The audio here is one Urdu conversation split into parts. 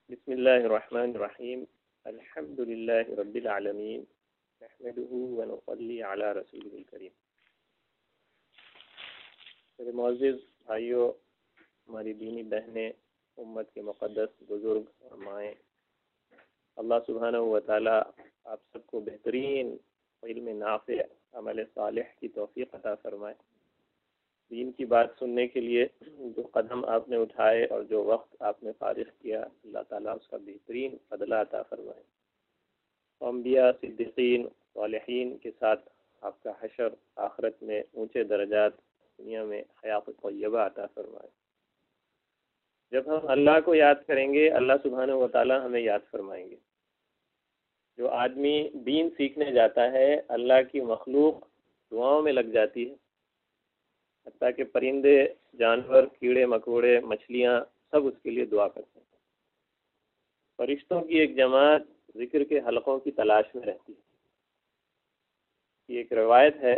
بسم الله الرحمن الرحيم. الحمد لله رب العالمين، نحمده ونصلي على رسوله الكريم. میرے معزز بھائیوں، ہماری دینی بہنیں، امت کے مقدس بزرگ اور مائیں، اللہ سبحانہ و تعالی آپ سب کو بہترین علم نافع، عمل صالح کی توفیق عطا فرمائے. دین کی بات سننے کے لیے جو قدم آپ نے اٹھائے اور جو وقت آپ نے فارغ کیا، اللہ تعالیٰ اس کا بہترین بدلہ عطا فرمائے. انبیاء، صدیقین، صالحین کے ساتھ آپ کا حشر آخرت میں اونچے درجات، دنیا میں حیات طیبہ عطا فرمائے. جب ہم اللہ کو یاد کریں گے، اللہ سبحانہ و تعالیٰ ہمیں یاد فرمائیں گے. جو آدمی دین سیکھنے جاتا ہے، اللہ کی مخلوق دعاؤں میں لگ جاتی ہے، حتیٰ کہ پرندے، جانور، کیڑے مکوڑے، مچھلیاں سب اس کے لیے دعا کرتے ہیں. فرشتوں کی ایک جماعت ذکر کے حلقوں کی تلاش میں رہتی ہے. یہ ایک روایت ہے،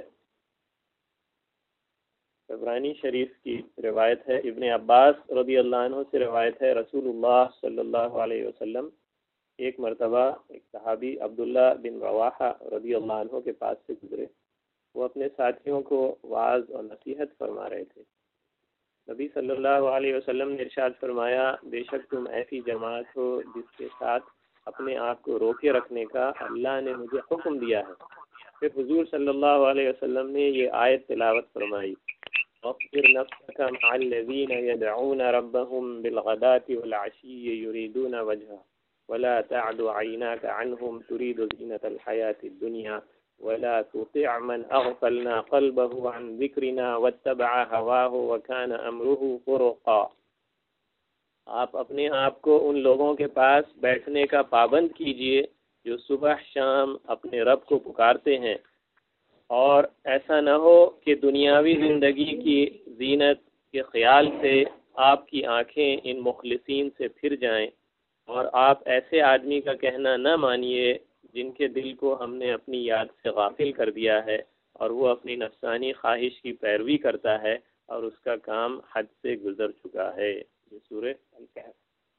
عبرانی شریف کی روایت ہے، ابن عباس رضی اللہ عنہ سے روایت ہے. رسول اللہ صلی اللہ علیہ وسلم ایک مرتبہ ایک صحابی عبداللہ بن رواحہ رضی اللہ عنہ کے پاس سے گزرے. وہ اپنے ساتھیوں کو وعظ اور نصیحت فرما رہے تھے. نبی صلی اللہ علیہ وسلم نے ارشاد فرمایا، بے شک تم ایسی جماعت ہو جس کے ساتھ اپنے آپ کو روکے رکھنے کا اللہ نے مجھے حکم دیا ہے. پھر حضور صلی اللہ علیہ وسلم نے یہ آیت تلاوت فرمائی، وَاصْبِرْ نَفْسَكَ مَعَ الَّذِينَ يَدْعُونَ رَبَّهُمْ بِالْغَدَاةِ وَالْعَشِيِّ يُرِيدُونَ وَجْهَهُ وَلَا تَعْدُ عَيْنَاكَ عَنْهُمْ تُرِيدُ زِينَةَ الْحَيَاةِ الدُّنْيَا وَلَا تُطِعْ مَنْ أَغْفَلْنَا قَلْبَهُ عَنْ ذِكْرِنَا وَاتَّبَعَ هَوَاهُ وَكَانَ أَمْرُهُ فُرُطًا. آپ اپنے آپ کو ان لوگوں کے پاس بیٹھنے کا پابند کیجئے جو صبح شام اپنے رب کو پکارتے ہیں، اور ایسا نہ ہو کہ دنیاوی زندگی کی زینت کے خیال سے آپ کی آنکھیں ان مخلصین سے پھر جائیں، اور آپ ایسے آدمی کا کہنا نہ مانیے جن کے دل کو ہم نے اپنی یاد سے غافل کر دیا ہے، اور وہ اپنی نفسانی خواہش کی پیروی کرتا ہے اور اس کا کام حد سے گزر چکا ہے. یہ سورہ الکہف.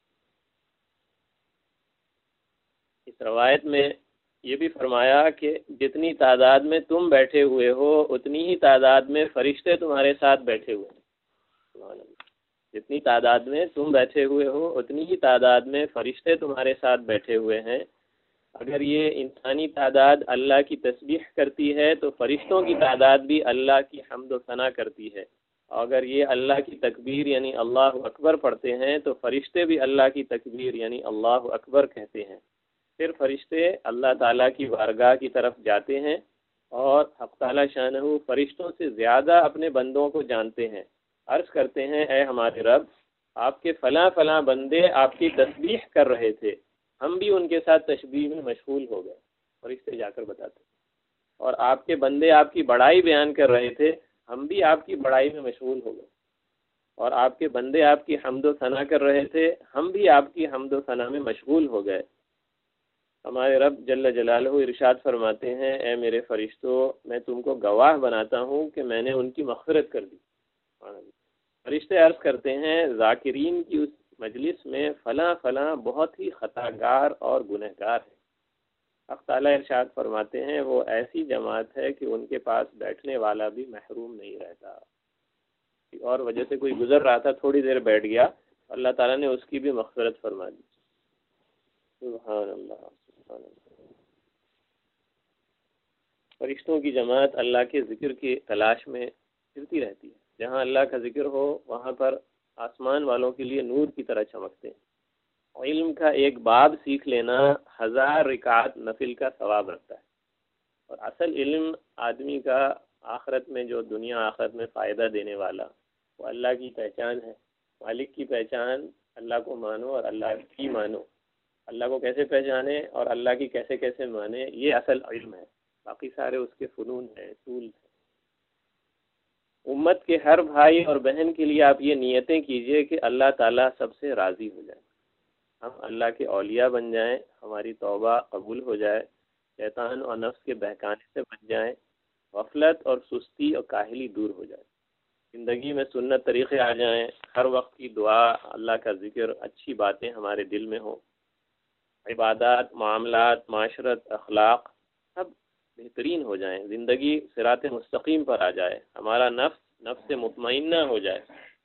اس روایت میں یہ بھی فرمایا کہ جتنی تعداد میں تم بیٹھے ہوئے ہو اتنی ہی تعداد میں فرشتے تمہارے ساتھ بیٹھے ہوئے ہیں. سبحان اللہ. جتنی تعداد میں تم بیٹھے ہوئے ہو اتنی ہی تعداد میں فرشتے تمہارے ساتھ بیٹھے ہوئے ہیں. اگر یہ انسانی تعداد اللہ کی تسبیح کرتی ہے تو فرشتوں کی تعداد بھی اللہ کی حمد و ثنا کرتی ہے. اگر یہ اللہ کی تکبیر یعنی اللہ اکبر پڑھتے ہیں تو فرشتے بھی اللہ کی تکبیر یعنی اللہ اکبر کہتے ہیں. پھر فرشتے اللہ تعالیٰ کی بارگاہ کی طرف جاتے ہیں اور حق تعالیٰ شانہ فرشتوں سے زیادہ اپنے بندوں کو جانتے ہیں. عرض کرتے ہیں، اے ہمارے رب، آپ کے فلاں فلاں بندے آپ کی تسبیح کر رہے تھے، ہم بھی ان کے ساتھ تسبیح میں مشغول ہو گئے. فرشتے جا کر بتاتے ہیں. اور آپ کے بندے آپ کی بڑائی بیان کر رہے تھے، ہم بھی آپ کی بڑائی میں مشغول ہو گئے. اور آپ کے بندے آپ کی حمد و ثنا کر رہے تھے، ہم بھی آپ کی حمد و ثنا میں مشغول ہو گئے. ہمارے رب جل جلالہ ارشاد فرماتے ہیں، اے میرے فرشتوں، میں تم کو گواہ بناتا ہوں کہ میں نے ان کی مغفرت کر دی. فرشتے عرض کرتے ہیں، ذاکرین کی اس مجلس میں فلاں فلاں بہت ہی خطاگار اور گنہگار ہے. حق تعالیٰ ارشاد فرماتے ہیں، وہ ایسی جماعت ہے کہ ان کے پاس بیٹھنے والا بھی محروم نہیں رہتا. اور وجہ سے کوئی گزر رہا تھا، تھوڑی دیر بیٹھ گیا، اللہ تعالیٰ نے اس کی بھی مغفرت فرما دی. سبحان اللہ، سبحان اللہ. فرشتوں کی جماعت اللہ کے ذکر کی تلاش میں پھرتی رہتی ہے. جہاں اللہ کا ذکر ہو وہاں پر آسمان والوں کے لیے نور کی طرح چمکتے ہیں. علم کا ایک باب سیکھ لینا 1000 رکعت نفل کا ثواب رکھتا ہے. اور اصل علم آدمی کا آخرت میں، جو دنیا آخرت میں فائدہ دینے والا، وہ اللہ کی پہچان ہے. مالک کی پہچان، اللہ کو مانو اور اللہ کی مانو. اللہ کو کیسے پہچانے اور اللہ کی کیسے کیسے مانے، یہ اصل علم ہے. باقی سارے اس کے فنون ہیں، اصول ہیں. امت کے ہر بھائی اور بہن کے لیے آپ یہ نیتیں کیجئے کہ اللہ تعالیٰ سب سے راضی ہو جائے، ہم اللہ کے اولیاء بن جائیں، ہماری توبہ قبول ہو جائے، شیطان اور نفس کے بہکانے سے بچ جائیں، غفلت اور سستی اور کاہلی دور ہو جائے. زندگی میں سنت طریقے آ جائیں، ہر وقت کی دعا، اللہ کا ذکر، اچھی باتیں ہمارے دل میں ہوں، عبادات، معاملات، معاشرت، اخلاق سب بہترین ہو جائیں، زندگی صراط مستقیم پر آ جائے، ہمارا نفس مطمئنہ ہو جائے،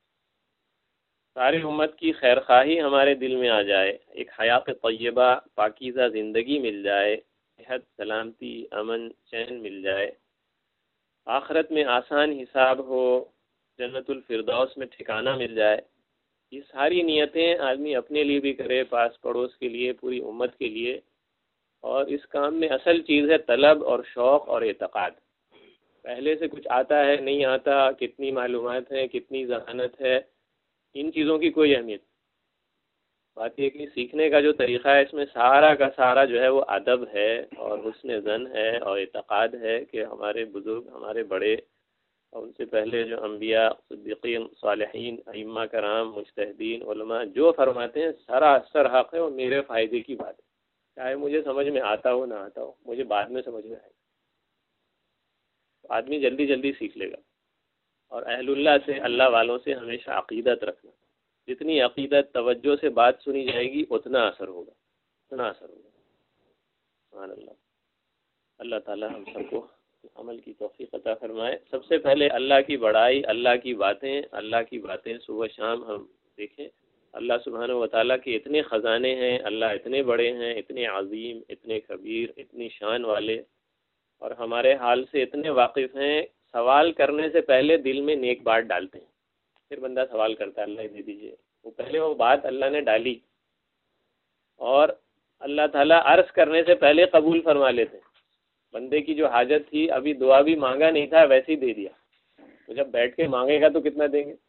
ساری امت کی خیر خواہی ہمارے دل میں آ جائے، ایک حیات طیبہ پاکیزہ زندگی مل جائے، صحت، سلامتی، امن، چین مل جائے، آخرت میں آسان حساب ہو، جنت الفردوس میں ٹھکانہ مل جائے، یہ ساری نیتیں آدمی اپنے لیے بھی کرے، پاس پڑوس کے لیے، پوری امت کے لیے، اور اس کام میں اصل چیز ہے طلب اور شوق اور اعتقاد۔ پہلے سے کچھ آتا ہے نہیں آتا، کتنی معلومات ہے، کتنی ذہانت ہے، ان چیزوں کی کوئی اہمیت۔ بات یہ کہ سیکھنے کا جو طریقہ ہے اس میں سارا کا سارا جو ہے وہ ادب ہے اور حسن ظن ہے اور اعتقاد ہے کہ ہمارے بزرگ، ہمارے بڑے، اور ان سے پہلے جو انبیاء، صدیقین، صالحین، ائمہ کرام، مجتہدین، علماء جو فرماتے ہیں سراسر حق ہے اور میرے فائدے کی بات ہے، چاہے مجھے سمجھ میں آتا ہو نہ آتا ہو، مجھے بعد میں سمجھ میں آئے گا، آدمی جلدی جلدی سیکھ لے گا۔ اور اہل اللہ سے، اللہ والوں سے ہمیشہ عقیدت رکھنا، جتنی عقیدت توجہ سے بات سنی جائے گی اتنا اثر ہوگا، اتنا اثر ہوگا۔ سبحان اللہ۔ اللہ تعالی ہم سب کو عمل کی توفیق عطا فرمائے۔ سب سے پہلے اللہ کی بڑائی، اللہ کی باتیں صبح شام ہم دیکھیں۔ اللہ سبحانہ و تعالیٰ کے اتنے خزانے ہیں، اللہ اتنے بڑے ہیں، اتنے عظیم، اتنے کبیر، اتنی شان والے، اور ہمارے حال سے اتنے واقف ہیں، سوال کرنے سے پہلے دل میں نیک بات ڈالتے ہیں، پھر بندہ سوال کرتا ہے اللہ دے دیجیے، وہ پہلے وہ بات اللہ نے ڈالی، اور اللہ تعالیٰ عرض کرنے سے پہلے قبول فرما لیتے ہیں۔ بندے کی جو حاجت تھی، ابھی دعا بھی مانگا نہیں تھا، ویسے ہی دے دیا، تو جب بیٹھ کے مانگے گا تو کتنا دیں گے۔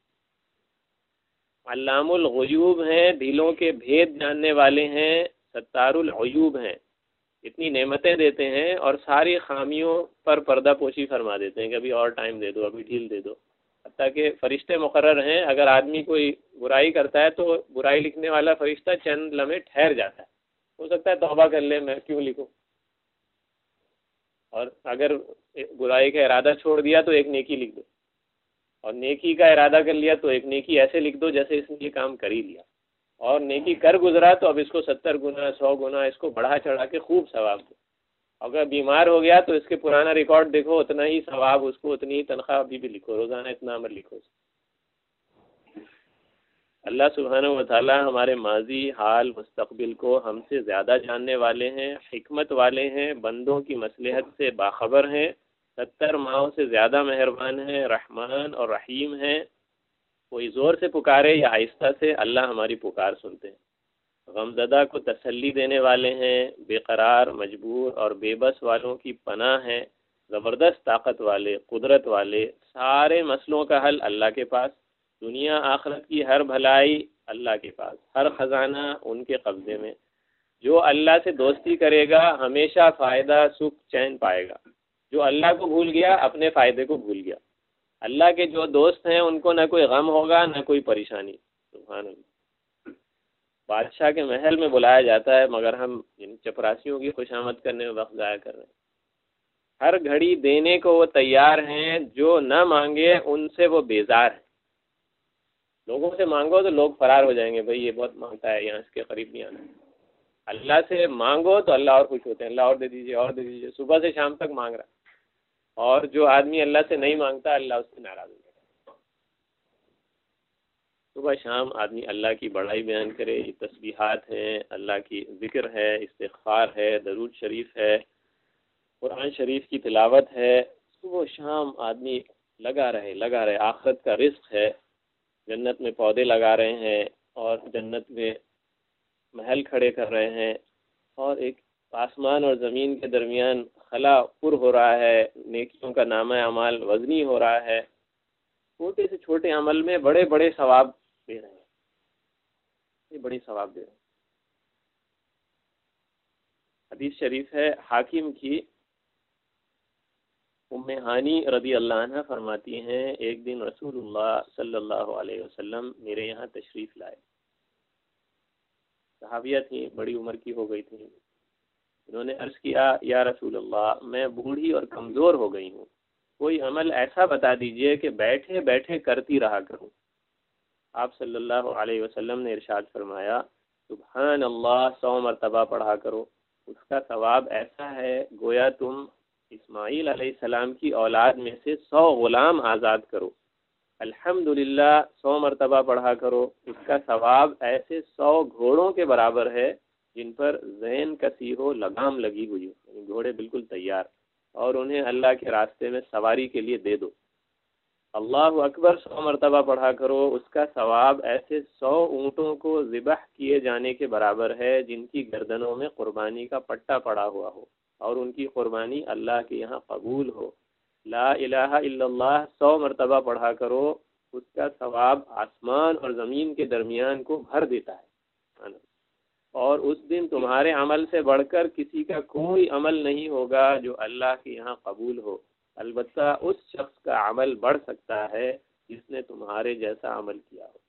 علام الغیوب ہیں، دلوں کے بھید جاننے والے ہیں، ستار العیوب ہیں، اتنی نعمتیں دیتے ہیں اور ساری خامیوں پر پردہ پوشی فرما دیتے ہیں کہ ابھی اور ٹائم دے دو، ابھی ڈھیل دے دو، حتیٰ کہ فرشتے مقرر ہیں، اگر آدمی کوئی برائی کرتا ہے تو برائی لکھنے والا فرشتہ چند لمحے ٹھہر جاتا ہے، ہو سکتا ہے توبہ کر لے، میں کیوں لکھوں، اور اگر برائی کا ارادہ چھوڑ دیا تو ایک نیکی لکھ دو، اور نیکی کا ارادہ کر لیا تو ایک نیکی ایسے لکھ دو جیسے اس نے یہ کام کر ہی لیا، اور نیکی کر گزرا تو اب اس کو 70 گنا 100 گنا اس کو بڑھا چڑھا کے خوب ثواب دو، اگر بیمار ہو گیا تو اس کے پرانا ریکارڈ دیکھو، اتنا ہی ثواب اس کو، اتنی ہی تنخواہ ابھی بھی لکھو، روزانہ اتنا عمل لکھو۔ اللہ سبحانہ و تعالی ہمارے ماضی، حال، مستقبل کو ہم سے زیادہ جاننے والے ہیں، حکمت والے ہیں، بندوں کی مصلحت سے باخبر ہیں، 70 ماہوں سے زیادہ مہربان ہیں، رحمان اور رحیم ہیں۔ کوئی زور سے پکارے یا آہستہ سے، اللہ ہماری پکار سنتے ہیں۔ غمزدہ کو تسلی دینے والے ہیں، بے قرار، مجبور اور بے بس والوں کی پناہ ہیں، زبردست طاقت والے، قدرت والے، سارے مسئلوں کا حل اللہ کے پاس، دنیا آخرت کی ہر بھلائی اللہ کے پاس، ہر خزانہ ان کے قبضے میں۔ جو اللہ سے دوستی کرے گا ہمیشہ فائدہ، سکھ، چین پائے گا۔ جو اللہ کو بھول گیا اپنے فائدے کو بھول گیا۔ اللہ کے جو دوست ہیں ان کو نہ کوئی غم ہوگا نہ کوئی پریشانی۔ سبحان اللہ۔ بادشاہ کے محل میں بلایا جاتا ہے مگر ہم ان چپراسیوں کی خوشامد کرنے میں وقت ضائع کر رہے ہیں۔ ہر گھڑی دینے کو وہ تیار ہیں، جو نہ مانگے ان سے وہ بیزار ہیں۔ لوگوں سے مانگو تو لوگ فرار ہو جائیں گے، بھئی یہ بہت مانگتا ہے، یہاں اس کے قریب نہیں آنا۔ اللہ سے مانگو تو اللہ اور خوش ہوتے ہیں، اللہ اور دے دیجیے، اور دے دیجیے، صبح سے شام تک مانگ رہا۔ اور جو آدمی اللہ سے نہیں مانگتا اللہ اس سے ناراض ہو جاتا ہے۔ صبح شام آدمی اللہ کی بڑائی بیان کرے، یہ تسبیحات ہیں، اللہ کی ذکر ہے، استغفار ہے، درود شریف ہے، قرآن شریف کی تلاوت ہے، صبح شام آدمی لگا رہے۔ آخرت کا رزق ہے، جنت میں پودے لگا رہے ہیں اور جنت میں محل کھڑے کر رہے ہیں، اور ایک آسمان اور زمین کے درمیان خلا پر ہو رہا ہے، نیکیوں کا نامہ اعمال وزنی ہو رہا ہے، چھوٹے سے چھوٹے عمل میں بڑے بڑے ثواب دے رہے ہیں، یہ بڑی ثواب دے رہے ہیں۔ حدیث شریف ہے حاکم کی، ام ہانی رضی اللہ عنہ فرماتی ہیں ایک دن رسول اللہ صلی اللہ علیہ وسلم میرے یہاں تشریف لائے، صحابیہ تھیں، بڑی عمر کی ہو گئی تھیں، انہوں نے عرض کیا یا رسول اللہ میں بوڑھی اور کمزور ہو گئی ہوں، کوئی عمل ایسا بتا دیجئے کہ بیٹھے بیٹھے کرتی رہا کروں۔ آپ صلی اللہ علیہ وسلم نے ارشاد فرمایا سبحان اللہ 100 مرتبہ پڑھا کرو، اس کا ثواب ایسا ہے گویا تم اسماعیل علیہ السلام کی اولاد میں سے 100 غلام آزاد کرو۔ الحمدللہ 100 مرتبہ پڑھا کرو، اس کا ثواب ایسے 100 گھوڑوں کے برابر ہے جن پر زین کسی ہو، لگام لگی ہوئی ہو، یعنی گھوڑے بالکل تیار، اور انہیں اللہ کے راستے میں سواری کے لیے دے دو۔ اللہ اکبر 100 مرتبہ پڑھا کرو، اس کا ثواب ایسے 100 اونٹوں کو ذبح کیے جانے کے برابر ہے جن کی گردنوں میں قربانی کا پٹا پڑا ہوا ہو اور ان کی قربانی اللہ کے یہاں قبول ہو۔ لا الہ الا اللہ 100 مرتبہ پڑھا کرو، اس کا ثواب آسمان اور زمین کے درمیان کو بھر دیتا ہے، اور اس دن تمہارے عمل سے بڑھ کر کسی کا کوئی عمل نہیں ہوگا جو اللہ کے یہاں قبول ہو، البتہ اس شخص کا عمل بڑھ سکتا ہے جس نے تمہارے جیسا عمل کیا ہو۔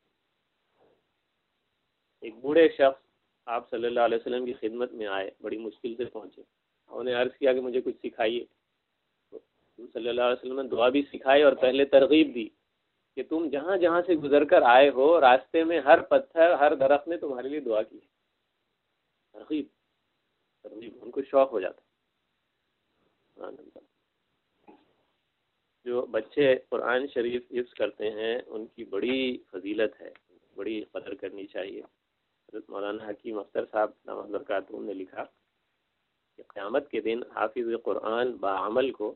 ایک بوڑھے شخص آپ صلی اللہ علیہ وسلم کی خدمت میں آئے، بڑی مشکل سے پہنچے، انہوں نے عرض کیا کہ مجھے کچھ سکھائیے۔ صلی اللہ علیہ وسلم نے دعا بھی سکھائی اور پہلے ترغیب دی کہ تم جہاں جہاں سے گزر کر آئے ہو، راستے میں ہر پتھر ہر درخت نے تمہارے لیے دعا کی ہے۔ ترغیب ان کو شوق ہو جاتا۔ جو بچے قرآن شریف حفظ کرتے ہیں ان کی بڑی فضیلت ہے، بڑی قدر کرنی چاہیے۔ حضرت مولانا حکیم اختر صاحب دامت برکاتہم نے لکھا کہ قیامت کے دن حافظ قرآن بعمل کو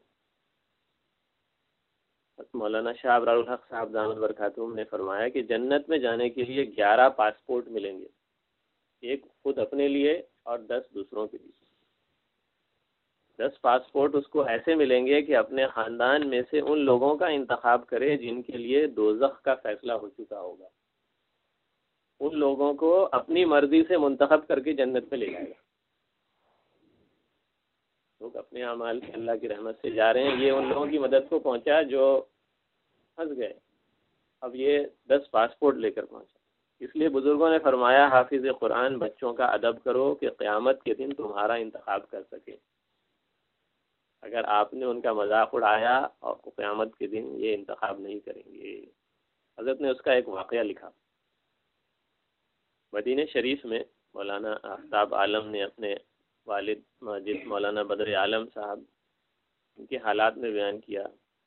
مولانا شاہ ابرار الحق صاحب دامت برکاتہم نے فرمایا کہ جنت میں جانے کے لیے 11 پاسپورٹ ملیں گے، ایک خود اپنے لیے اور 10 دوسروں کے لیے۔ 10 پاسپورٹ اس کو ایسے ملیں گے کہ اپنے خاندان میں سے ان لوگوں کا انتخاب کرے جن کے لیے دوزخ کا فیصلہ ہو چکا ہوگا، ان لوگوں کو اپنی مرضی سے منتخب کر کے جنت میں لے جائے گا۔ لوگ اپنے اعمال کے اللہ کی رحمت سے جا رہے ہیں، یہ ان لوگوں کی مدد کو پہنچا جو پھنس گئے، اب یہ 10 پاسپورٹ لے کر پہنچا۔ اس لیے بزرگوں نے فرمایا حافظ قرآن بچوں کا ادب کرو کہ قیامت کے دن تمہارا انتخاب کر سکے۔ اگر آپ نے ان کا مذاق اڑایا اور قیامت کے دن یہ انتخاب نہیں کریں گے۔ حضرت نے اس کا ایک واقعہ لکھا۔ مدینہ شریف میں مولانا آفتاب عالم نے اپنے والد ماجد مولانا بدر عالم صاحب ان کے حالات میں بیان کیا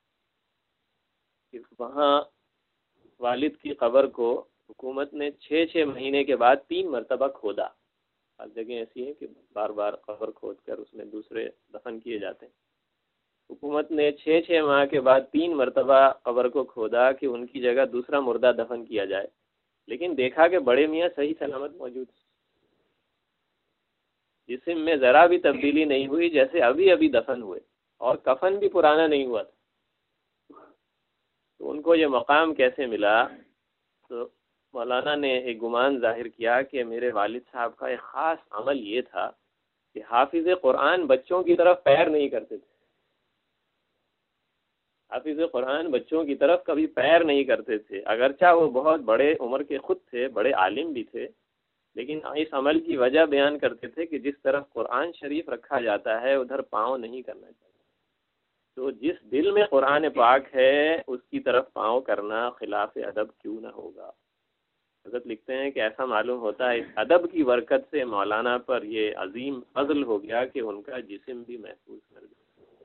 کہ وہاں والد کی قبر کو حکومت نے 6 مہینے کے بعد 3 مرتبہ کھودا۔ ہر جگہ ایسی ہے کہ بار بار قبر کھود کر اس میں دوسرے دفن کیے جاتے ہیں۔ حکومت نے 6 ماہ کے بعد 3 مرتبہ قبر کو کھودا کہ ان کی جگہ دوسرا مردہ دفن کیا جائے، لیکن دیکھا کہ بڑے میاں صحیح سلامت موجود ہیں، جسم میں ذرا بھی تبدیلی نہیں ہوئی، جیسے ابھی ابھی دفن ہوئے، اور کفن بھی پرانا نہیں ہوا تھا۔ تو ان کو یہ مقام کیسے ملا؟ تو مولانا نے ایک گمان ظاہر کیا کہ میرے والد صاحب کا ایک خاص عمل یہ تھا کہ حافظ قرآن بچوں کی طرف پیر نہیں کرتے تھے۔ حافظ قرآن بچوں کی طرف کبھی پیر نہیں کرتے تھے، اگرچہ وہ بہت بڑے عمر کے خود تھے، بڑے عالم بھی تھے، لیکن اس عمل کی وجہ بیان کرتے تھے کہ جس طرف قرآن شریف رکھا جاتا ہے ادھر پاؤں نہیں کرنا چاہیے۔ تو جس دل میں قرآن پاک ہے اس کی طرف پاؤں کرنا خلاف ادب کیوں نہ ہوگا۔ حضرت لکھتے ہیں کہ ایسا معلوم ہوتا ہے اس ادب کی برکت سے مولانا پر یہ عظیم فضل ہو گیا کہ ان کا جسم بھی محفوظ کر گیا۔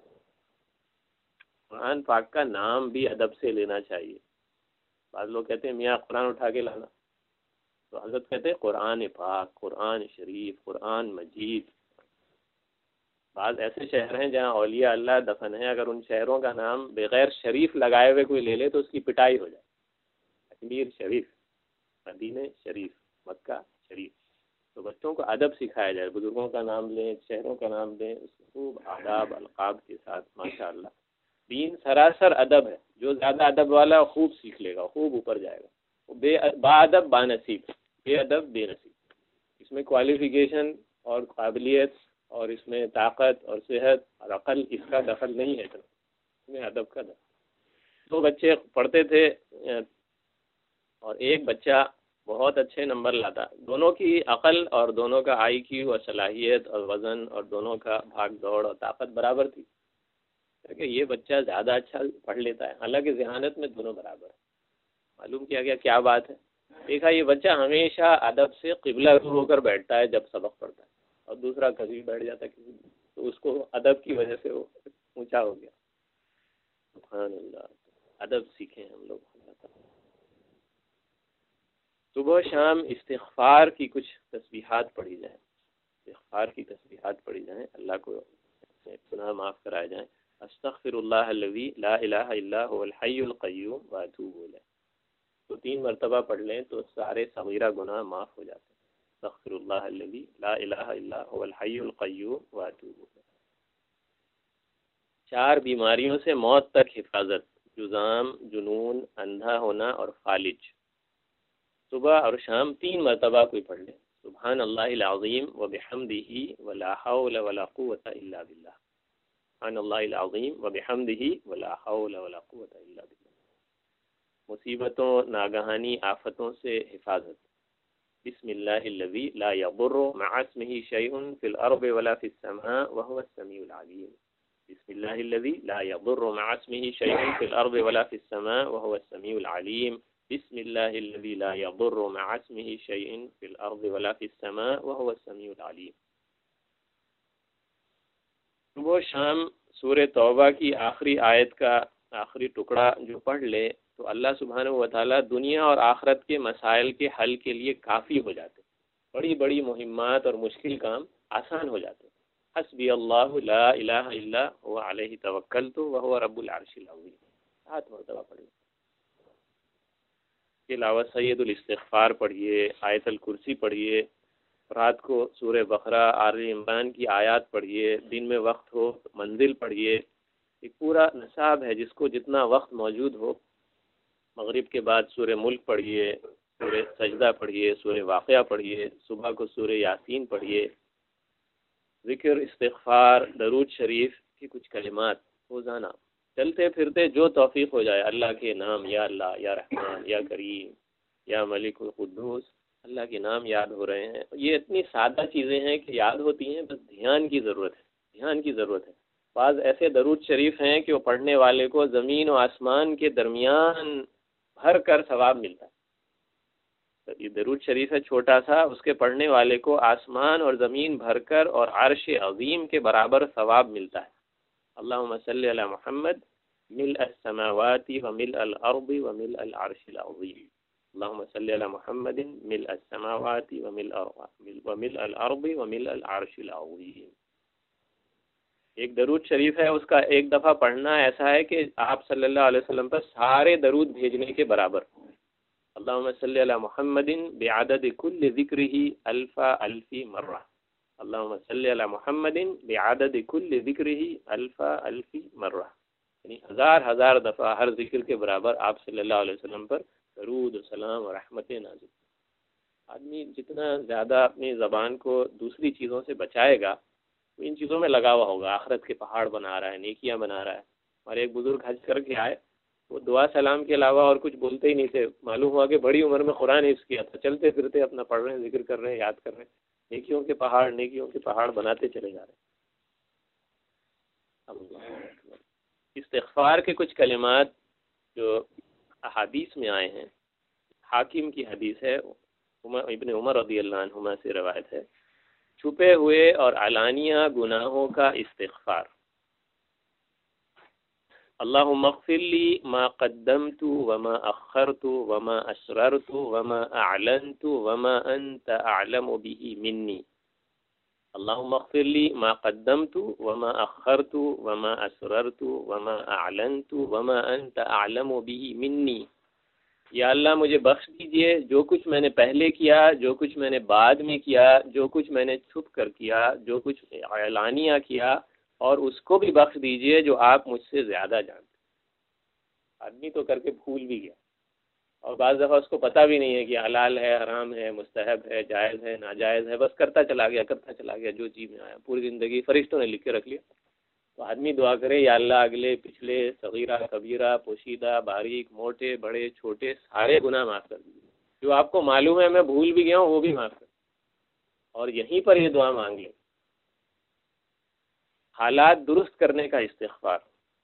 قرآن پاک کا نام بھی ادب سے لینا چاہیے۔ بعض لوگ کہتے ہیں میاں قرآن اٹھا کے لانا، تو حضرت کہتے ہیں قرآن پاک، قرآن شریف، قرآن مجید۔ بعض ایسے شہر ہیں جہاں اولیاء اللہ دفن ہیں، اگر ان شہروں کا نام بغیر شریف لگائے ہوئے کوئی لے لے تو اس کی پٹائی ہو جائے۔ اجمیر شریف، مدینہ شریف، مکہ شریف۔ تو بچوں کو ادب سکھایا جائے، بزرگوں کا نام لیں، شہروں کا نام لیں، اس کو خوب آداب القاب کے ساتھ۔ ماشاءاللہ دین سراسر ادب ہے، جو زیادہ ادب والا خوب سیکھ لے گا، خوب اوپر جائے گا۔ با ادب با نصیب، بے ادب بے نصیب۔ اس میں کوالیفیکیشن اور قابلیت اور اس میں طاقت اور صحت اور عقل اس کا دخل نہیں ہے، اس میں ادب کا دخل۔ 2 بچے پڑھتے تھے اور ایک بچہ بہت اچھے نمبر لاتا، دونوں کی عقل اور دونوں کا آئی کیو اور صلاحیت اور وزن اور دونوں کا بھاگ دوڑ اور طاقت برابر تھی، کہ یہ بچہ زیادہ اچھا پڑھ لیتا ہے، حالانکہ ذہانت میں دونوں برابر ہیں. معلوم کیا گیا کیا بات ہے؟ دیکھا یہ بچہ ہمیشہ ادب سے قبلہ رو کر بیٹھتا ہے جب سبق پڑھتا ہے، اور دوسرا کبھی بیٹھ جاتا ہے کسی، تو اس کو ادب کی وجہ سے وہ اونچا ہو گیا. سبحان اللہ، ادب سیکھیں ہم لوگ. صبح و شام استغفار کی کچھ تسبیحات پڑھی جائیں، استغفار کی تسبیحات پڑھی جائیں، اللہ کو گناہ معاف کرائے جائیں. استغفر اللہ الذی لا الہ الا هو الحی القیوم واتوب الیہ، تو 3 مرتبہ پڑھ لیں تو سارے صغیرہ گناہ معاف ہو جاتے ہیں. استغفر اللہ الذی لا الہ الا هو الحی القیوم واتوب الیہ. 4 بیماریوں سے موت تک حفاظت، جذام، جنون، اندھا ہونا اور فالج. صبح اور شام 3 مرتبہ کوئی پڑھ لے. سبحان اللہ العظیم وبحمدہ ولا حول ولا قوۃ الا باللہ. سبحان اللہ العظیم وبحمدہ ولا حول ولا قوۃ الا باللہ. مصیبتوں، ناگہانی آفتوں سے حفاظت. بسم اللہ الذی لا یضر مع اسمہ شیء فی الارض ولا فی السماء وهو السمیع العلیم. بسم اللہ الذی لا یضر مع اسمہ شیء فی الارض ولا فی السماء وهو السمیع العلیم. بسم اللہ الذی لا یضر مع اسمہ شیء فی الارض ولا فی السماء وهو السمیع العلیم. صبح و شام سورہ توبہ کی آخری آیت کا آخری ٹکڑا جو پڑھ لے تو اللہ سبحانہ و تعالیٰ دنیا اور آخرت کے مسائل کے حل کے لیے کافی ہو جاتے. بڑی بڑی مہمات اور مشکل کام آسان ہو جاتے. حسبی اللہ لا الہ الا هو علیہ توکلت وهو رب العرش العظیم. 7 مرتبہ پڑھیں. اس کے علاوہ سید الاستغفار پڑھیے، آیت الکرسی پڑھیے، رات کو سورہ بقرہ، آل عمران کی آیات پڑھیے، دن میں وقت ہو منزل پڑھیے. ایک پورا نصاب ہے جس کو جتنا وقت موجود ہو. مغرب کے بعد سورہ ملک پڑھیے، سورہ سجدہ پڑھیے، سورہ واقعہ پڑھیے، صبح کو سورہ یاسین پڑھیے. ذکر، استغفار، درود شریف کی کچھ کلمات روزانہ چلتے پھرتے جو توفیق ہو جائے. اللہ کے نام، یا اللہ، یا رحمان، یا کریم، یا ملک القدوس، اللہ کے نام یاد ہو رہے ہیں. یہ اتنی سادہ چیزیں ہیں کہ یاد ہوتی ہیں، بس دھیان کی ضرورت ہے، دھیان کی ضرورت ہے. بعض ایسے درود شریف ہیں کہ وہ پڑھنے والے کو زمین و آسمان کے درمیان بھر کر ثواب ملتا ہے. یہ درود شریف ہے چھوٹا سا، اس کے پڑھنے والے کو آسمان اور زمین بھر کر اور عرش عظیم کے برابر ثواب ملتا ہے. اللہم صلی علی محمد ملء السماوات وملء الارض وملء العرش العظیم. اللہم صلی علی محمد ملء السماوات وملء الارض وملء العرش العظیم. ایک درود شریف ہے، اس کا ایک دفعہ پڑھنا ایسا ہے کہ آپ صلی اللہ علیہ وسلم پر سارے درود بھیجنے کے برابر. اللہم صلی علی محمد بعدد کل ذکرہ الف الف مرہ. اللہم صلی علی محمد بعدد کل ذکرہ الف الف مرہ. یعنی ہزار دفعہ ہر ذکر کے برابر آپ صلی اللہ علیہ وسلم پر درود و سلام و رحمت نازل. آدمی جتنا زیادہ اپنی زبان کو دوسری چیزوں سے بچائے گا، ان چیزوں میں لگا ہوا ہوگا. آخرت کے پہاڑ بنا رہا ہے، نیکیاں بنا رہا ہے. ہمارے ایک بزرگ حج کر کے آئے، وہ دعا سلام کے علاوہ اور کچھ بولتے ہی نہیں تھے. معلوم ہوا کہ بڑی عمر میں قرآن حفظ کیا تھا. چلتے پھرتے اپنا پڑھ رہے ہیں، ذکر کر رہے ہیں، یاد کر رہے ہیں. نیکیوں کے پہاڑ بناتے چلے جا رہے ہیں. اللہ اکبر. استغفار کے کچھ کلمات جو احادیث میں آئے ہیں. حاکم کی حدیث ہے، ابن عمر رضی اللہ عنہما سے روایت ہے. چھپے ہوئے اور علانیہ گناہوں کا استغفار. اللہم اغفر لی ما قدمت وما اخرت وما اسررت وما اعلنت وما انت اعلم به منی. اللہم اغفر لی ما قدمت وما اخرت وما اسررت وما اعلنت وما انت اعلم به منی. یا اللہ مجھے بخش دیجئے جو کچھ میں نے پہلے کیا، جو کچھ میں نے بعد میں کیا، جو کچھ میں نے چھپ کر کیا، جو کچھ اعلانیہ کیا، اور اس کو بھی بخش دیجئے جو آپ مجھ سے زیادہ جانتے. آدمی تو کر کے بھول بھی گیا، اور بعض دفعہ اس کو پتہ بھی نہیں ہے کہ حلال ہے، حرام ہے، مستحب ہے، جائز ہے، ناجائز ہے. بس کرتا چلا گیا جو جی میں آیا. پوری زندگی فرشتوں نے لکھ کے رکھ لیا. تو آدمی دعا کرے یا اللہ اگلے پچھلے صغیرہ کبیرہ پوشیدہ باریک موٹے بڑے چھوٹے سارے گناہ معاف کر دیجیے. جو آپ کو معلوم ہے میں بھول بھی گیا ہوں وہ بھی معاف کر. اور یہیں پر یہ دعا مانگ لیں. حالات درست کرنے کا استغفار.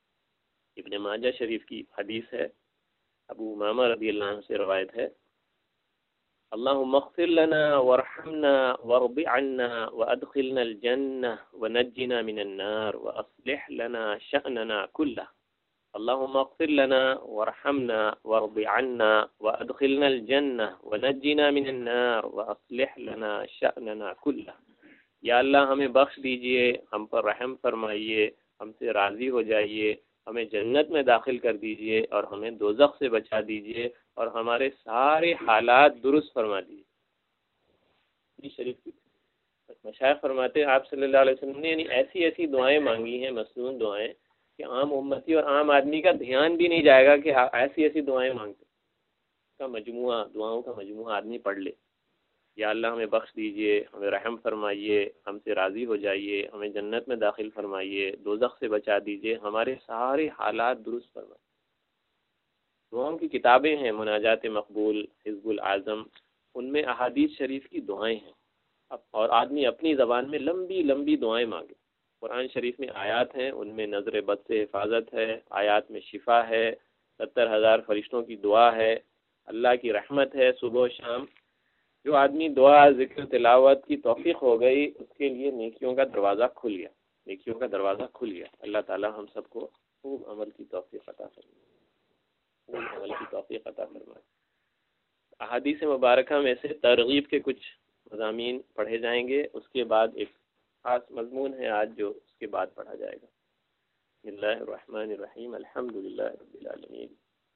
ابن ماجہ شریف کی حدیث ہے، ابو امامہ رضی اللہ عنہ سے روایت ہے، اللہم اغفر لنا وارحمنا وارض عنا وادخلنا الجنہ ونجنا من النار واصلح لنا شأننا كله. اللہم اغفر لنا وارحمنا وارض عنا وادخلنا الجنہ ونجنا من النار واصلح لنا شأننا كله. یا اللہ ہمیں بخش دیجئے، ہم پر رحم فرمائیے، ہم سے راضی ہو جائیے، ہمیں جنت میں داخل کر دیجئے اور ہمیں دوزخ سے بچا دیجئے اور ہمارے سارے حالات درست فرما دیجئے. شریف کی مشائخ فرماتے ہیں آپ صلی اللہ علیہ وسلم نے یعنی ایسی ایسی دعائیں مانگی ہیں، مسنون دعائیں، کہ عام امتی اور عام آدمی کا دھیان بھی نہیں جائے گا کہ ایسی ایسی دعائیں مانگتے. کا مجموعہ دعاؤں کا مجموعہ آدمی پڑھ لے. یا اللہ ہمیں بخش دیجئے، ہمیں رحم فرمائیے، ہم سے راضی ہو جائیے، ہمیں جنت میں داخل فرمائیے، دوزخ سے بچا دیجئے، ہمارے سارے حالات درست فرمائیے. دعاؤں کی کتابیں ہیں، مناجات مقبول، حزب الاعظم، ان میں احادیث شریف کی دعائیں ہیں. اور آدمی اپنی زبان میں لمبی لمبی دعائیں مانگے. قرآن شریف میں آیات ہیں، ان میں نظر بد سے حفاظت ہے، آیات میں شفا ہے، 70,000 فرشتوں کی دعا ہے، اللہ کی رحمت ہے صبح و شام. جو آدمی دعا ذکر تلاوت کی توفیق ہو گئی اس کے لیے نیکیوں کا دروازہ کھل گیا، نیکیوں کا دروازہ کھل گیا. اللہ تعالی ہم سب کو خوب عمل کی توفیق عطا فرمائے، خوب عمل کی توفیق عطا فرمائے. احادیث مبارکہ میں سے ترغیب کے کچھ مضامین پڑھے جائیں گے، اس کے بعد ایک خاص مضمون ہے آج جو اس کے بعد پڑھا جائے گا. بسم اللہ الرحمن الرحیم، الحمدللہ رب العالمین.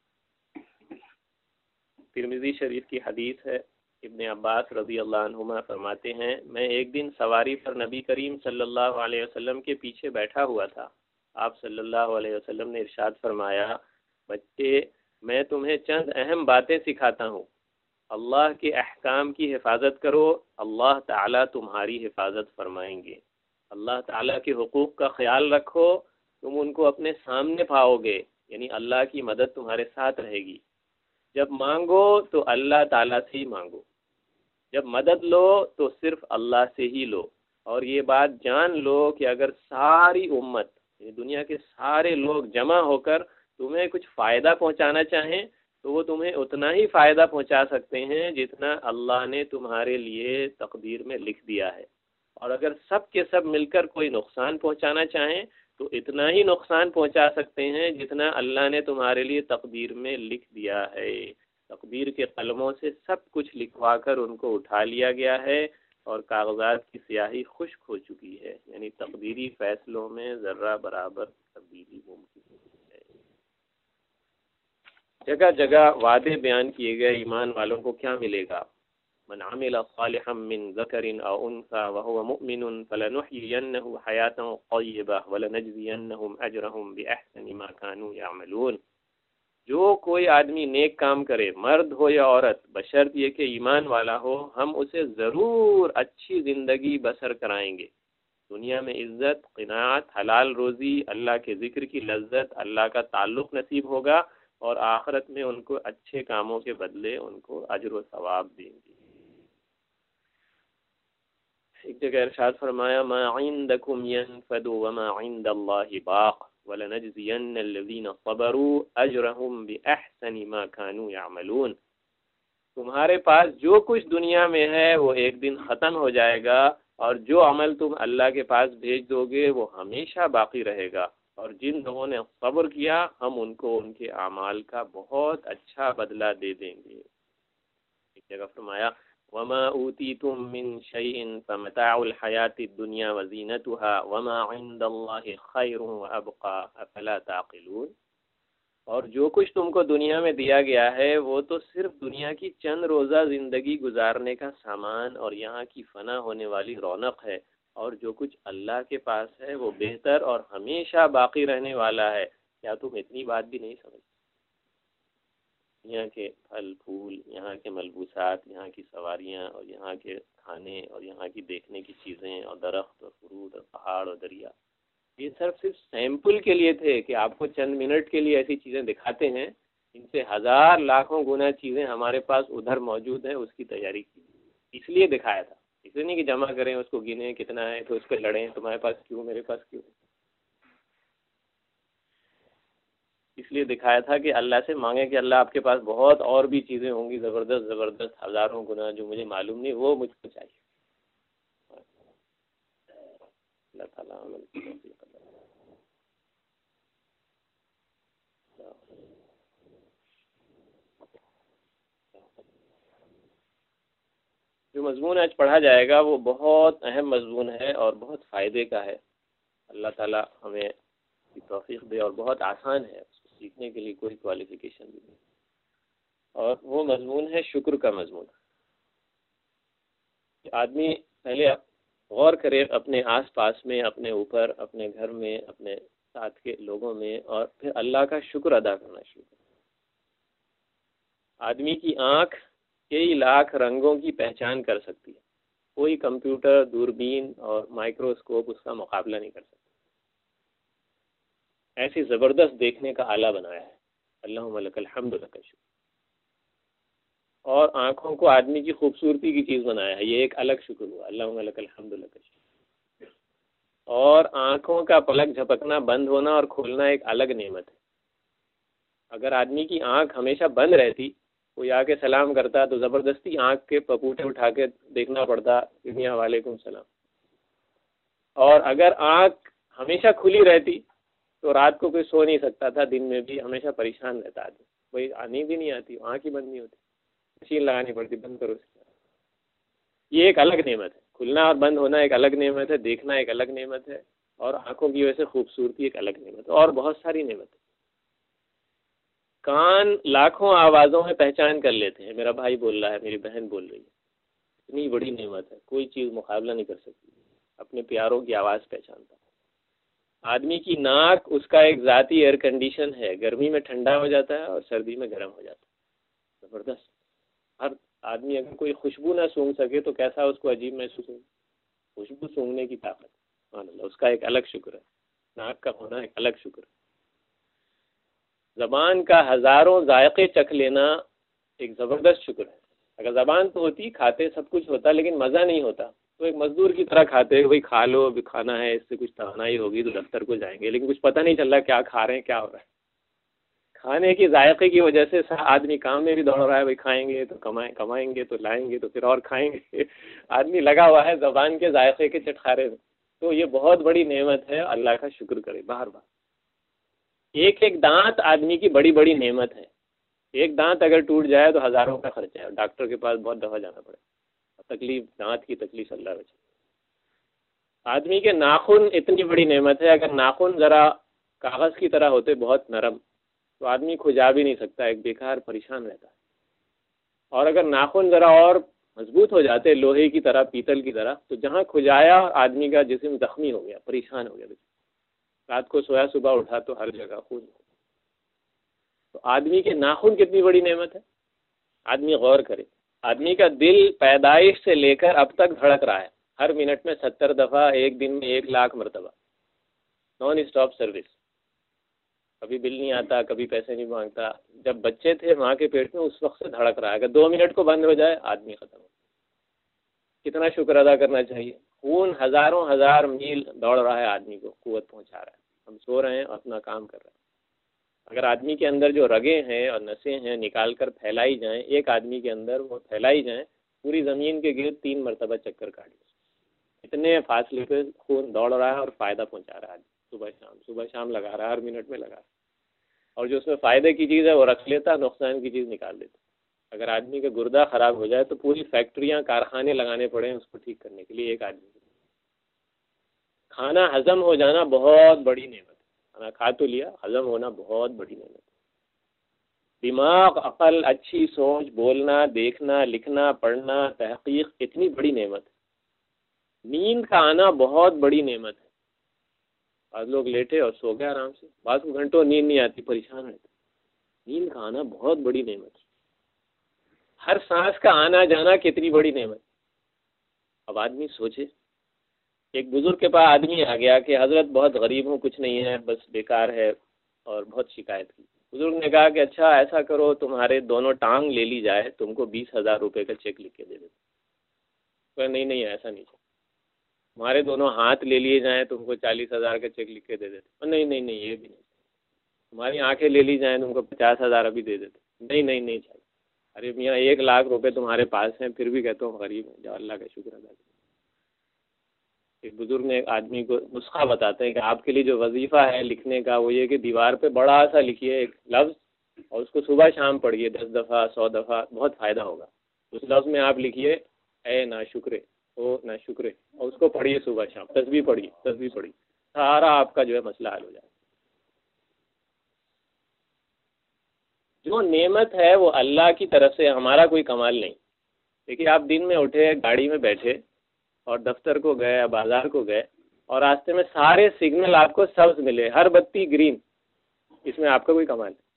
ترمذی شریف کی حدیث ہے، ابن عباس رضی اللہ عنہما فرماتے ہیں، میں ایک دن سواری پر نبی کریم صلی اللہ علیہ وسلم کے پیچھے بیٹھا ہوا تھا. آپ صلی اللہ علیہ وسلم نے ارشاد فرمایا، بچے میں تمہیں چند اہم باتیں سکھاتا ہوں. اللہ کے احکام کی حفاظت کرو، اللہ تعالیٰ تمہاری حفاظت فرمائیں گے. اللہ تعالیٰ کے حقوق کا خیال رکھو، تم ان کو اپنے سامنے پاؤ گے، یعنی اللہ کی مدد تمہارے ساتھ رہے گی. جب مانگو تو اللہ تعالیٰ سے ہی مانگو، جب مدد لو تو صرف اللہ سے ہی لو. اور یہ بات جان لو کہ اگر ساری امت یعنی دنیا کے سارے لوگ جمع ہو کر تمہیں کچھ فائدہ پہنچانا چاہیں تو وہ تمہیں اتنا ہی فائدہ پہنچا سکتے ہیں جتنا اللہ نے تمہارے لیے تقدیر میں لکھ دیا ہے. اور اگر سب کے سب مل کر کوئی نقصان پہنچانا چاہیں تو اتنا ہی نقصان پہنچا سکتے ہیں جتنا اللہ نے تمہارے لیے تقدیر میں لکھ دیا ہے. تقدیر کے قلموں سے سب کچھ لکھوا کر ان کو اٹھا لیا گیا ہے اور کاغذات کی سیاہی خشک ہو چکی ہے، یعنی تقدیری فیصلوں میں ذرہ برابر تبدیلی ممکن ہے. جگہ جگہ وعدے بیان کیے گئے. ایمان والوں کو کیا ملے گا؟ من عمل صالحا من ذکر او انثى وهو مؤمن فلنحيينه حياة طیبة ولنجزینهم اجرهم باحسن ما كانوا يعملون. جو کوئی آدمی نیک کام کرے، مرد ہو یا عورت، بشرط یہ کہ ایمان والا ہو، ہم اسے ضرور اچھی زندگی بسر کرائیں گے. دنیا میں عزت، قناعت، حلال روزی، اللہ کے ذکر کی لذت، اللہ کا تعلق نصیب ہوگا، اور آخرت میں ان کو اچھے کاموں کے بدلے ان کو اجر و ثواب دیں گے. ایک جگہ ارشاد فرمایا، ما عندکم ینفد وما عند اللہ باق وَلَنَجْزِيَنَّ الَّذِينَ صَبَرُوا أَجْرَهُمْ بِأَحْسَنِ مَا كَانُوا يَعْمَلُونَ. تمہارے پاس جو کچھ دنیا میں ہے وہ ایک دن ختم ہو جائے گا، اور جو عمل تم اللہ کے پاس بھیج دو گے وہ ہمیشہ باقی رہے گا. اور جن لوگوں نے صبر کیا ہم ان کو ان کے اعمال کا بہت اچھا بدلہ دے دیں گے. ایک جگہ فرمایا، وَمَا أُوتِيتُم مِّن شَيْءٍ فَمَتَاعُ الْحَيَاةِ الدُّنْيَا وَزِينَتُهَا وَمَا عِندَ اللَّهِ خَيْرٌ وَأَبْقَىٰ أَفَلَا تَعْقِلُونَ. اور جو کچھ تم کو دنیا میں دیا گیا ہے وہ تو صرف دنیا کی چند روزہ زندگی گزارنے کا سامان اور یہاں کی فنا ہونے والی رونق ہے، اور جو کچھ اللہ کے پاس ہے وہ بہتر اور ہمیشہ باقی رہنے والا ہے. کیا تم اتنی بات بھی نہیں سمجھ؟ یہاں کے پھل پھول، یہاں کے ملبوسات، یہاں کی سواریاں اور یہاں کے کھانے اور یہاں کی دیکھنے کی چیزیں اور درخت اور فرود اور پہاڑ اور دریا، یہ صرف سیمپل کے لیے تھے کہ آپ کو چند منٹ کے لیے ایسی چیزیں دکھاتے ہیں. ان سے ہزار لاکھوں گنا چیزیں ہمارے پاس ادھر موجود ہیں، اس کی تیاری کی، اس لیے دکھایا تھا. اس لیے نہیں کہ جمع کریں، اس کو گنیں کتنا ہے تو اس پہ لڑیں، تمہارے پاس کیوں، میرے پاس کیوں. اس لیے دکھایا تھا کہ اللہ سے مانگیں کہ اللہ آپ کے پاس بہت اور بھی چیزیں ہوں گی زبردست زبردست ہزاروں گنا جو مجھے معلوم نہیں، وہ مجھ کو چاہیے. اللہ تعالیٰ عمل کی توفیق عطا فرمائے. جو مضمون آج پڑھا جائے گا وہ بہت اہم مضمون ہے اور بہت فائدے کا ہے. اللہ تعالیٰ ہمیں کی توفیق دے، اور بہت آسان ہے، اس کو سیکھنے کے لیے کوئی کوالیفیکیشن بھی نہیں. اور وہ مضمون ہے شکر کا مضمون. آدمی پہلے غور کرے اپنے آس پاس میں، اپنے اوپر، اپنے گھر میں، اپنے ساتھ کے لوگوں میں، اور پھر اللہ کا شکر ادا کرنا شروع کرے. آدمی کی آنکھ کئی لاکھ رنگوں کی پہچان کر سکتی ہے، کوئی کمپیوٹر، دوربین اور مائکروسکوپ اس کا مقابلہ نہیں کر سکتا. ایسی زبردست دیکھنے کا آلہ بنایا ہے. اللہم لک الحمد لک الشکر. اور آنکھوں کو آدمی کی خوبصورتی کی چیز بنایا ہے، یہ ایک الگ شکر ہوا. اللہم لک الحمد لک الشکر. اور آنکھوں کا پلک جھپکنا، بند ہونا اور کھولنا ایک الگ نعمت ہے. اگر آدمی کی آنکھ ہمیشہ بند رہتی، کوئی آ کے سلام کرتا تو زبردستی آنکھ کے پپوٹے اٹھا کے دیکھنا پڑتا کہ میاں وعلیکم السلام. اور اگر آنکھ ہمیشہ کھلی رہتی تو رات کو کوئی سو نہیں سکتا تھا، دن میں بھی ہمیشہ پریشان رہتا آدمی. کوئی نیند بھی نہیں آتی، آنکھ ہی بند نہیں ہوتی، مشین لگانی پڑتی بند کرو. یہ ایک الگ نعمت ہے. کھلنا اور بند ہونا ایک الگ نعمت ہے، دیکھنا ایک الگ نعمت ہے، اور آنکھوں کی وجہ سے خوبصورتی ایک الگ نعمت ہے، اور بہت ساری نعمت ہے. کان لاکھوں آوازوں میں پہچان کر لیتے ہیں. میرا بھائی بول رہا ہے، میری بہن بول رہی ہے. اتنی بڑی نعمت ہے، کوئی چیز مقابلہ نہیں کر سکتی. اپنے پیاروں کی آواز پہچانتا. آدمی کی ناک اس کا ایک ذاتی ایئر کنڈیشن ہے، گرمی میں ٹھنڈا ہو جاتا ہے اور سردی میں گرم ہو جاتا ہے. زبردست. ہر آدمی اگر کوئی خوشبو نہ سونگھ سکے تو کیسا اس کو عجیب محسوس ہو. خوشبو سونگھنے کی طاقت، سبحان اللہ، اس کا ایک الگ شکر ہے. ناک کا ہونا ایک الگ شکر ہے. زبان کا ہزاروں ذائقے چکھ لینا ایک زبردست شکر ہے. اگر زبان تو ہوتی، کھاتے سب کچھ ہوتا، لیکن مزہ نہیں ہوتا تو ایک مزدور کی طرح کھاتے، وہی کھا لو، ابھی کھانا ہے، اس سے کچھ توانائی ہوگی تو دفتر کو جائیں گے، لیکن کچھ پتہ نہیں چل رہا کیا کھا رہے ہیں، کیا ہو رہا ہے. کھانے کی ذائقے کی وجہ سے آدمی کام میں بھی دوڑ رہا ہے، بھائی کھائیں گے تو کمائیں گے تو لائیں گے تو پھر اور کھائیں گے. آدمی لگا ہوا ہے زبان کے ذائقے کے چٹخارے میں. تو یہ بہت بڑی نعمت ہے، اللہ کا شکر کرے بار بار. ایک ایک دانت آدمی کی بڑی بڑی نعمت ہے. ایک دانت اگر ٹوٹ جائے تو ہزاروں کا خرچہ ہے، ڈاکٹر کے پاس بہت دفعہ جانا پڑے. تکلیف، دانت کی تکلیف اللہ بچائے. آدمی کے ناخن اتنی بڑی نعمت ہے. اگر ناخن ذرا کاغذ کی طرح ہوتے، بہت نرم، تو آدمی کھجا بھی نہیں سکتا، ایک بیکار پریشان رہتا ہے. اور اگر ناخن ذرا اور مضبوط ہو جاتے، لوہے کی طرح، پیتل کی طرح، تو جہاں کھجایا آدمی کا جسم زخمی ہو گیا، پریشان ہو گیا. رات کو سویا، صبح اٹھا تو ہر جگہ خون. تو آدمی کے ناخن کتنی بڑی نعمت ہے. آدمی غور کرے. آدمی کا دل پیدائش سے لے کر اب تک دھڑک رہا ہے، ہر منٹ میں 70 دفعہ، ایک دن میں 1,00,000 مرتبہ، نان اسٹاپ سروس. کبھی بل نہیں آتا، کبھی پیسے نہیں مانگتا. جب بچے تھے ماں کے پیٹ میں اس وقت سے دھڑک رہا ہے. اگر 2 منٹ کو بند ہو جائے آدمی ختم ہو. کتنا شکر ادا کرنا چاہیے. خون ہزاروں ہزار میل دوڑ رہا ہے، آدمی کو قوت پہنچا رہا ہے. ہم سو رہے ہیں، اپنا کام کر رہے ہیں. اگر آدمی کے اندر جو رگیں ہیں اور نسیں ہیں نکال کر پھیلائی جائیں، ایک آدمی کے اندر وہ پھیلائی جائیں، پوری زمین کے گرد 3 مرتبہ چکر کاٹ لیں. اتنے فاصلے پہ خون دوڑ رہا ہے اور فائدہ پہنچا رہا ہے. صبح شام لگا رہا ہے، ہر منٹ میں لگا رہا ہے. اور جو اس میں فائدے کی چیز ہے وہ رکھ لیتا، نقصان کی چیز نکال دیتا. اگر آدمی کا گردہ خراب ہو جائے تو پوری فیکٹریاں، کارخانے لگانے پڑیں اس کو ٹھیک کرنے کے لیے ایک آدمی. کھانا ہضم ہو جانا بہت بڑی نعمت ہے. کھانا کھا تو لیا، ہضم ہونا بہت بڑی نعمت ہے. دماغ، عقل، اچھی سوچ، بولنا، دیکھنا، لکھنا، پڑھنا، تحقیق اتنی بڑی نعمت ہے. نیند کا آنا بہت بڑی نعمت ہے. بعض لوگ لیٹے اور سو گئے آرام سے، بعض کو گھنٹوں نیند نہیں آتی، پریشان رہتے. نیند کا آنا بہت بڑی نعمت ہے. ہر سانس کا آنا جانا کتنی بڑی نعمت. اب آدمی سوچے. ایک بزرگ کے پاس آدمی آ گیا کہ حضرت بہت غریب ہوں، کچھ نہیں ہے، بس بیکار ہے، اور بہت شکایت کی. بزرگ نے کہا کہ اچھا ایسا کرو، تمہارے دونوں ٹانگ لے لی جائے، تم کو 20,000 روپے کا چیک لکھ کے دے دیتے. نہیں ایسا نہیں چاہیے. تمہارے دونوں ہاتھ لے لیے جائیں، تم کو 40,000 کا چیک لکھ کے دے دیتے. نہیں یہ بھی نہیں. تمہاری آنکھیں لے لی جائیں تم کو 50,000 ابھی دے دیتے. نہیں نہیں نہیں چاہیے. ارے میاں 1,00,000 روپے تمہارے پاس ہیں پھر بھی کہتا ہوں غریب ہیں، جاؤ اللہ کا شکر ادا کرو. ایک بزرگ نے ایک آدمی کو نسخہ بتاتے ہیں کہ آپ کے لیے جو وظیفہ ہے لکھنے کا وہ یہ کہ دیوار پہ بڑا سا لکھیے ایک لفظ اور اس کو صبح شام پڑھیے 10 دفعہ 100 دفعہ، بہت فائدہ ہوگا. اس لفظ میں آپ لکھیے اے ناشکرے، او ناشکرے، اور اس کو پڑھیے صبح شام، تسبیح پڑھیے، سارا آپ کا جو ہے مسئلہ حل ہو جائے. جو نعمت ہے وہ اللہ کی طرف سے، ہمارا کوئی کمال نہیں. دیکھیے آپ دن میں اٹھے، گاڑی میں بیٹھے اور دفتر کو گئے یا بازار کو گئے اور راستے میں سارے سگنل آپ کو سبز ملے، ہر بتی گرین، اس میں آپ کا کوئی کمال نہیں.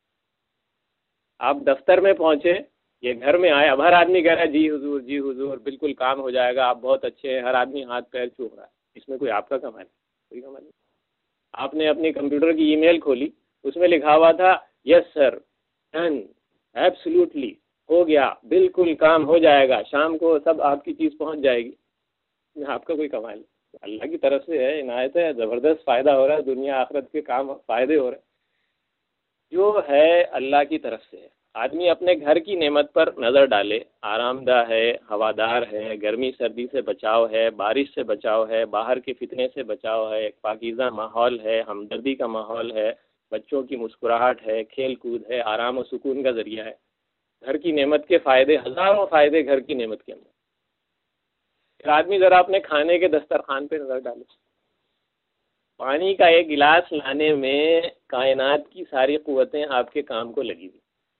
آپ دفتر میں پہنچے، یہ گھر میں آئے، اب ہر آدمی کہہ رہا ہے جی حضور بالکل کام ہو جائے گا، آپ بہت اچھے ہیں، ہر آدمی ہاتھ پیر چوم رہا ہے، اس میں کوئی آپ کا کمال ہے؟ کوئی کمال نہیں. آپ نے اپنی کمپیوٹر کی ای میل کھولی، اس میں لکھا ہوا تھا یس سر، ڈن، ایبسلیوٹلی، ہو گیا، بالکل کام ہو جائے گا، شام کو سب آپ کی چیز پہنچ جائے گی. آپ کا کوئی کمال ہے؟ اللہ کی طرف سے ہے، عنایت ہے، زبردست فائدہ ہو رہا ہے، دنیا آخرت کے کام فائدے ہو رہے ہیں. جو ہے اللہ کی طرف سے ہے. آدمی اپنے گھر کی نعمت پر نظر ڈالے، آرام دہ ہے، ہوادار ہے، گرمی سردی سے بچاؤ ہے، بارش سے بچاؤ ہے، باہر کے فتنے سے بچاؤ ہے، ایک پاکیزہ ماحول ہے، ہمدردی کا ماحول ہے، بچوں کی مسکراہٹ ہے، کھیل کود ہے، آرام و سکون کا ذریعہ ہے. گھر کی نعمت کے فائدے، ہزاروں فائدے گھر کی نعمت کے اندر. پھر آدمی ذرا اپنے کھانے کے دسترخوان پہ نظر ڈالے. پانی کا ایک گلاس لانے میں کائنات کی ساری قوتیں آپ کے کام کو لگی ہوئی.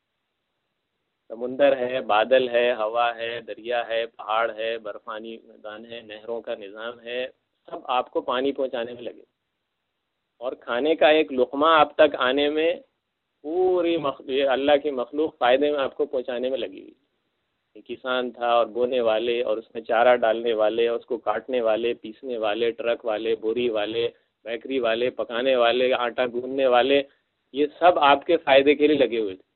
سمندر ہے، بادل ہے، ہوا ہے، دریا ہے، پہاڑ ہے، برفانی میدان ہے، نہروں کا نظام ہے، سب آپ کو پانی پہنچانے میں لگے. اور کھانے کا ایک لقمہ آپ تک آنے میں پوری اللہ کی مخلوق فائدے میں آپ کو پہنچانے میں لگی ہوئی. کسان تھا اور بونے والے اور اس میں چارہ ڈالنے والے اور اس کو کاٹنے والے، پیسنے والے، ٹرک والے، بوری والے، بیکری والے، پکانے والے، آٹا گوندنے والے، یہ سب آپ کے فائدے کے لیے لگے ہوئے تھے.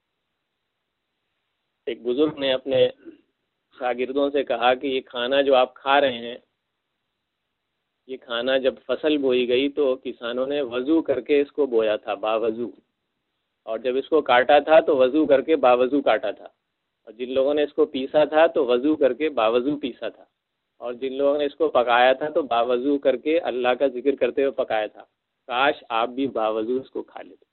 ایک بزرگ نے اپنے شاگردوں سے کہا کہ یہ کھانا جو آپ کھا رہے ہیں، یہ کھانا جب فصل بوئی گئی تو کسانوں نے وضو کر کے اس کو بویا تھا، باوضو، اور جب اس کو کاٹا تھا تو وضو کر کے باوضو کاٹا تھا، اور جن لوگوں نے اس کو پیسا تھا تو وضو کر کے باوضو پیسا تھا، اور جن لوگوں نے اس کو پکایا تھا تو باوضو کر کے اللہ کا ذکر کرتے ہوئے پکایا تھا. کاش آپ بھی باوضو اس کو کھا لیتے.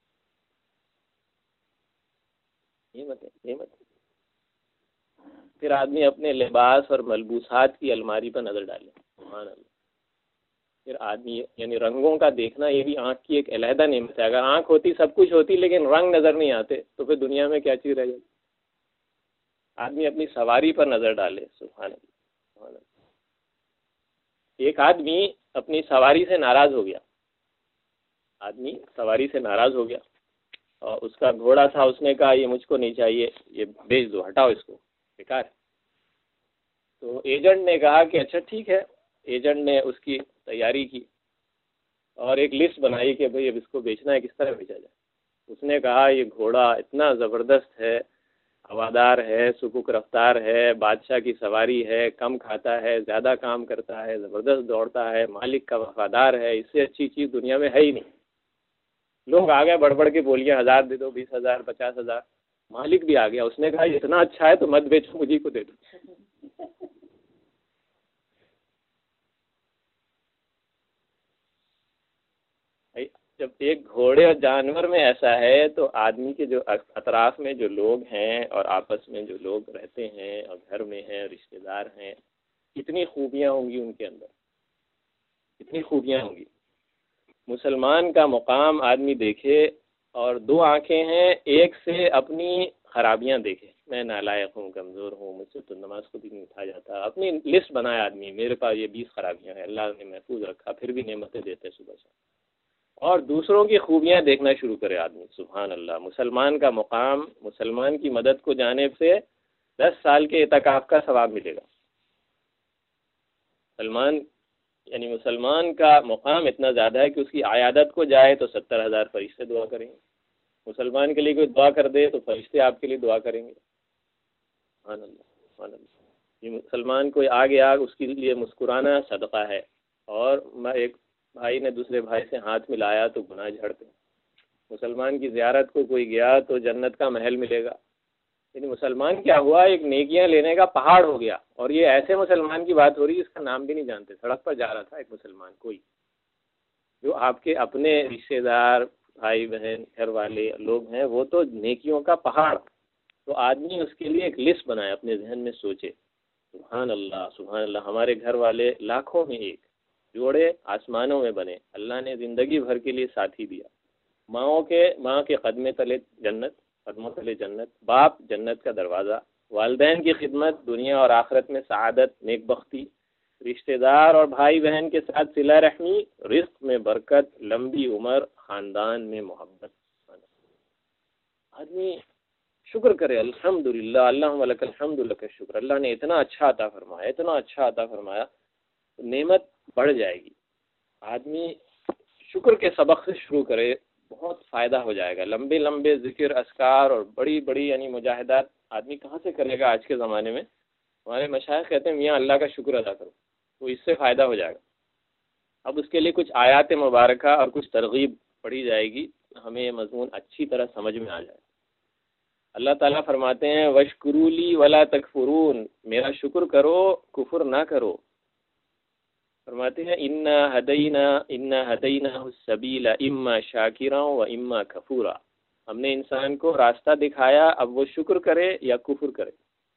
یہ مت. پھر آدمی اپنے لباس اور ملبوسات کی الماری پر نظر ڈالے. سبحان اللہ. پھر آدمی یعنی رنگوں کا دیکھنا یہ بھی آنکھ کی ایک علیحدہ نعمت ہے. اگر آنکھ ہوتی سب کچھ ہوتی لیکن رنگ نظر نہیں آتے تو پھر دنیا میں کیا چیز رہ جاتی. آدمی اپنی سواری پر نظر ڈالے. سبحان اللہ. سبحان اللہ. ایک آدمی اپنی سواری سے ناراض ہو گیا. آدمی سواری سے ناراض ہو گیا اور اس کا گھوڑا تھا، اس نے کہا یہ مجھ کو نہیں چاہیے، یہ بیچ دو، ہٹاؤ اس کو، بیکار. تو ایجنٹ نے کہا کہ اچھا ٹھیک ہے. ایجنٹ نے اس کی تیاری کی اور ایک لسٹ بنائی کہ بھئی اب اس کو بیچنا ہے، کس طرح بیچا جائے. اس نے کہا یہ گھوڑا اتنا زبردست ہے، ہوادار ہے، سبک رفتار ہے، بادشاہ کی سواری ہے، کم کھاتا ہے، زیادہ کام کرتا ہے، زبردست دوڑتا ہے، مالک کا وفادار ہے، اس سے اچھی چیز دنیا میں ہے ہی نہیں. لوگ آ گئے بڑھ بڑھ کے بولیے 1,000 دے دو، 20,000، 50,000. مالک بھی آ گیا، اس نے کہا یہ اتنا اچھا ہے تو مت بیچو، مجھے کو دے دو. جب ایک گھوڑے اور جانور میں ایسا ہے تو آدمی کے جو اطراف میں جو لوگ ہیں اور آپس میں جو لوگ رہتے ہیں اور گھر میں ہیں، رشتہ دار ہیں، کتنی خوبیاں ہوں گی ان کے اندر، کتنی خوبیاں ہوں گی. مسلمان کا مقام آدمی دیکھے اور 2 آنکھیں ہیں، ایک سے اپنی خرابیاں دیکھے. میں نالائق ہوں، کمزور ہوں، مجھ سے تو نماز کو بھی نہیں اٹھا جاتا. اپنی لسٹ بنایا آدمی، میرے پاس یہ 20 خرابیاں ہیں، اللہ نے محفوظ رکھا پھر بھی نعمتیں دیتے صبح سے. اور دوسروں کی خوبیاں دیکھنا شروع کرے آدمی. سبحان اللہ. مسلمان کا مقام، مسلمان کی مدد کو جانب سے 10 سال کے اعتکاف کا ثواب ملے گا. مسلمان کا مقام اتنا زیادہ ہے کہ اس کی عیادت کو جائے تو 70,000 فرشتے دعا کریں گے. مسلمان کے لیے کوئی دعا کر دے تو فرشتے آپ کے لیے دعا کریں گے. سبحان اللہ. سبحان اللہ. یہ مسلمان کوئی آ گیا، اس کے لیے مسکرانا صدقہ ہے. اور ایک بھائی نے دوسرے بھائی سے ہاتھ ملایا تو گناہ جھڑتے ہیں. مسلمان کی زیارت کو کوئی گیا تو جنت کا محل ملے گا، یعنی مسلمان کیا ہوا، ایک نیکیاں لینے کا پہاڑ ہو گیا. اور یہ ایسے مسلمان کی بات ہو رہی ہے جس کا نام بھی نہیں جانتے. سڑک پر جا رہا تھا ایک مسلمان، کوئی جو آپ کے اپنے رشتے دار، بھائی بہن، گھر والے لوگ ہیں، وہ تو نیکیوں کا پہاڑ. تو آدمی اس کے لیے ایک لسٹ بنائے، اپنے ذہن میں سوچے سبحان اللہ سبحان اللہ، ہمارے گھر والے لاکھوں میں ایک، جوڑے آسمانوں میں بنے، اللہ نے زندگی بھر کے لیے ساتھی دیا. ماں کے قدم تلے جنت، قدموں تلے جنت، باپ جنت کا دروازہ، والدین کی خدمت دنیا اور آخرت میں سعادت، نیک بختی، رشتہ دار اور بھائی بہن کے ساتھ صلہ رحمی، رزق میں برکت، لمبی عمر، خاندان میں محبت. آدمی شکر کرے، الحمدللہ، اللہم لک الحمد لک الشکر، اللہ نے اتنا اچھا عطا فرمایا، اتنا اچھا عطا فرمایا، نعمت بڑھ جائے گی. آدمی شکر کے سبق سے شروع کرے، بہت فائدہ ہو جائے گا. لمبے لمبے ذکر، اذکار اور بڑی بڑی یعنی مجاہدات آدمی کہاں سے کرے گا آج کے زمانے میں. ہمارے مشائخ کہتے ہیں میاں اللہ کا شکر ادا کرو، تو اس سے فائدہ ہو جائے گا. اب اس کے لیے کچھ آیات مبارکہ اور کچھ ترغیب پڑھی جائے گی، ہمیں یہ مضمون اچھی طرح سمجھ میں آ جائے. اللہ تعالیٰ فرماتے ہیں وَاشْكُرُوا لِي وَلَا تَكْفُرُونَ، میرا شکر کرو، کفر نہ کرو. فرماتے ہیں اِنَّا هَدَيْنَاهُ السَّبِيلَ إِمَّا شَاكِرًا وَإِمَّا كَفُورًا، ہم نے انسان کو راستہ دکھایا، اب وہ شکر کرے یا کفر کرے.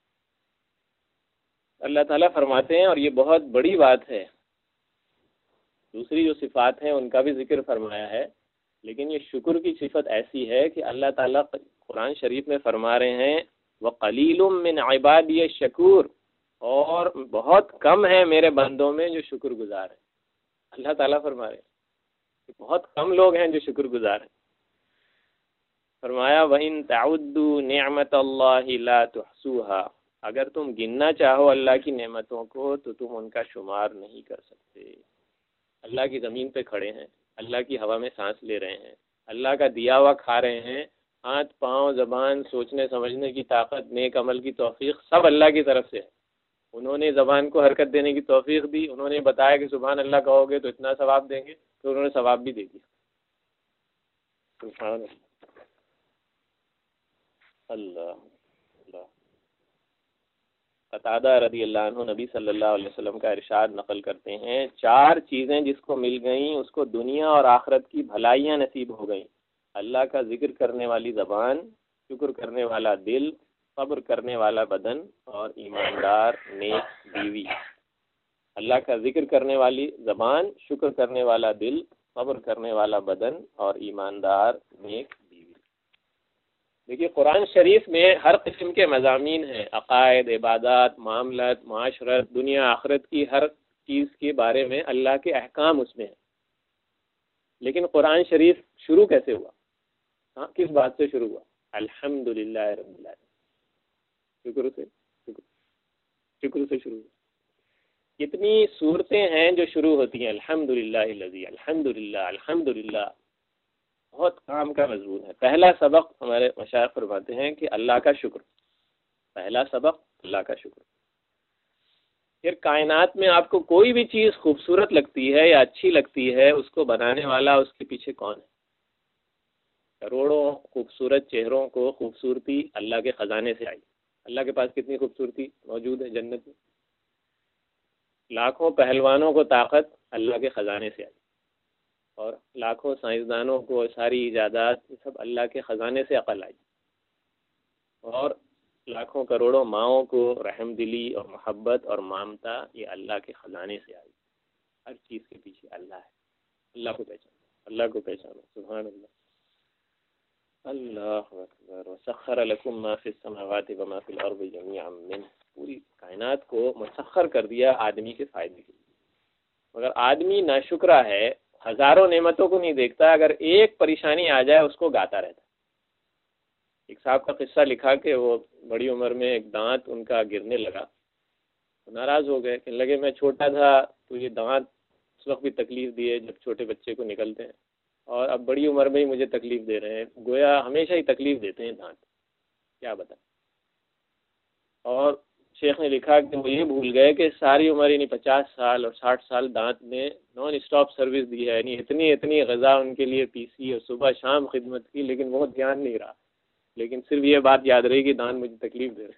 اللہ تعالیٰ فرماتے ہیں، اور یہ بہت بڑی بات ہے، دوسری جو صفات ہیں ان کا بھی ذکر فرمایا ہے، لیکن یہ شکر کی صفت ایسی ہے کہ اللہ تعالیٰ قرآن شریف میں فرما رہے ہیں وَقَلِيلٌ مِّنْ عِبَادِيَ الشَّكُورُ، اور بہت کم ہیں میرے بندوں میں جو شکر گزار ہیں. اللہ تعالیٰ فرما رہے ہیں کہ بہت کم لوگ ہیں جو شکر گزار ہیں. فرمایا وَإِن تَعُدُّوا نِعْمَةَ اللَّهِ لَا تُحْصُوهَا، اگر تم گننا چاہو اللہ کی نعمتوں کو تو تم ان کا شمار نہیں کر سکتے. اللہ کی زمین پہ کھڑے ہیں، اللہ کی ہوا میں سانس لے رہے ہیں، اللہ کا دیا ہوا کھا رہے ہیں، ہاتھ پاؤں زبان، سوچنے سمجھنے کی طاقت، نیک عمل کی توفیق سب اللہ کی طرف سے ہے. انہوں نے زبان کو حرکت دینے کی توفیق دی، انہوں نے بتایا کہ سبحان اللہ کہو گے تو اتنا ثواب دیں گے، تو انہوں نے ثواب بھی دے دیا. سبحان اللہ. اللہ. قتادہ رضی اللہ عنہ نبی صلی اللہ علیہ وسلم کا ارشاد نقل کرتے ہیں 4 چیزیں جس کو مل گئیں اس کو دنیا اور آخرت کی بھلائیاں نصیب ہو گئیں: اللہ کا ذکر کرنے والی زبان، شکر کرنے والا دل، صبر کرنے والا بدن اور ایماندار نیک بیوی. اللہ کا ذکر کرنے والی زبان، شکر کرنے والا دل، صبر کرنے والا بدن اور ایماندار نیک بیوی. دیکھیے قرآن شریف میں ہر قسم کے مضامین ہیں، عقائد، عبادات، معاملات، معاشرت، دنیا آخرت کی ہر چیز کے بارے میں اللہ کے احکام اس میں ہیں. لیکن قرآن شریف شروع کیسے ہوا؟ ہاں، کس بات سے شروع ہوا؟ الحمدللہ رب العالمین، شکر سے شروع ہوا. کتنی صورتیں ہیں جو شروع ہوتی ہیں الحمدللہ الذی، الحمدللہ الحمدللہ. بہت کام کا مضمون ہے. پہلا سبق ہمارے مشائخ فرماتے ہیں کہ اللہ کا شکر، پہلا سبق اللہ کا شکر. پھر کائنات میں آپ کو کوئی بھی چیز خوبصورت لگتی ہے یا اچھی لگتی ہے، اس کو بنانے والا اس کے پیچھے کون ہے؟ کروڑوں خوبصورت چہروں کو خوبصورتی اللہ کے خزانے سے آئی. اللہ کے پاس کتنی خوبصورتی موجود ہے جنت میں. لاکھوں پہلوانوں کو طاقت اللہ کے خزانے سے آئی، اور لاکھوں سائنسدانوں کو ساری ایجادات سب اللہ کے خزانے سے عقل آئی، اور لاکھوں کروڑوں ماؤں کو رحم دلی اور محبت اور مامتا یہ اللہ کے خزانے سے آئی. ہر چیز کے پیچھے اللہ ہے. اللہ کو پہچانو، اللہ کو پہچانو. سبحان اللہ. اللہ اکبر. وسخر لکم ما فی السماوات وما فی الارض جميعا منہ، پوری کائنات کو مسخر کر دیا آدمی کے فائدے کے لیے. مگر آدمی ناشکرا ہے، ہزاروں نعمتوں کو نہیں دیکھتا، اگر ایک پریشانی آ جائے اس کو گاتا رہتا. ایک صاحب کا قصہ لکھا کہ وہ بڑی عمر میں ایک دانت ان کا گرنے لگا، ناراض ہو گئے، کہنے لگے میں چھوٹا تھا تو یہ دانت اس وقت بھی تکلیف دیے جب چھوٹے بچے کو نکلتے ہیں، اور اب بڑی عمر میں ہی مجھے تکلیف دے رہے ہیں، گویا ہمیشہ ہی تکلیف دیتے ہیں دانت، کیا بتائیں. اور شیخ نے لکھا کہ وہ یہ بھول گئے کہ ساری عمر یعنی 50 سال اور 60 سال دانت نے نان اسٹاپ سروس دی ہے، یعنی اتنی غذا ان کے لیے پیسی اور صبح شام خدمت کی، لیکن وہ دھیان نہیں رہا، لیکن صرف یہ بات یاد رہی کہ دانت مجھے تکلیف دے رہے۔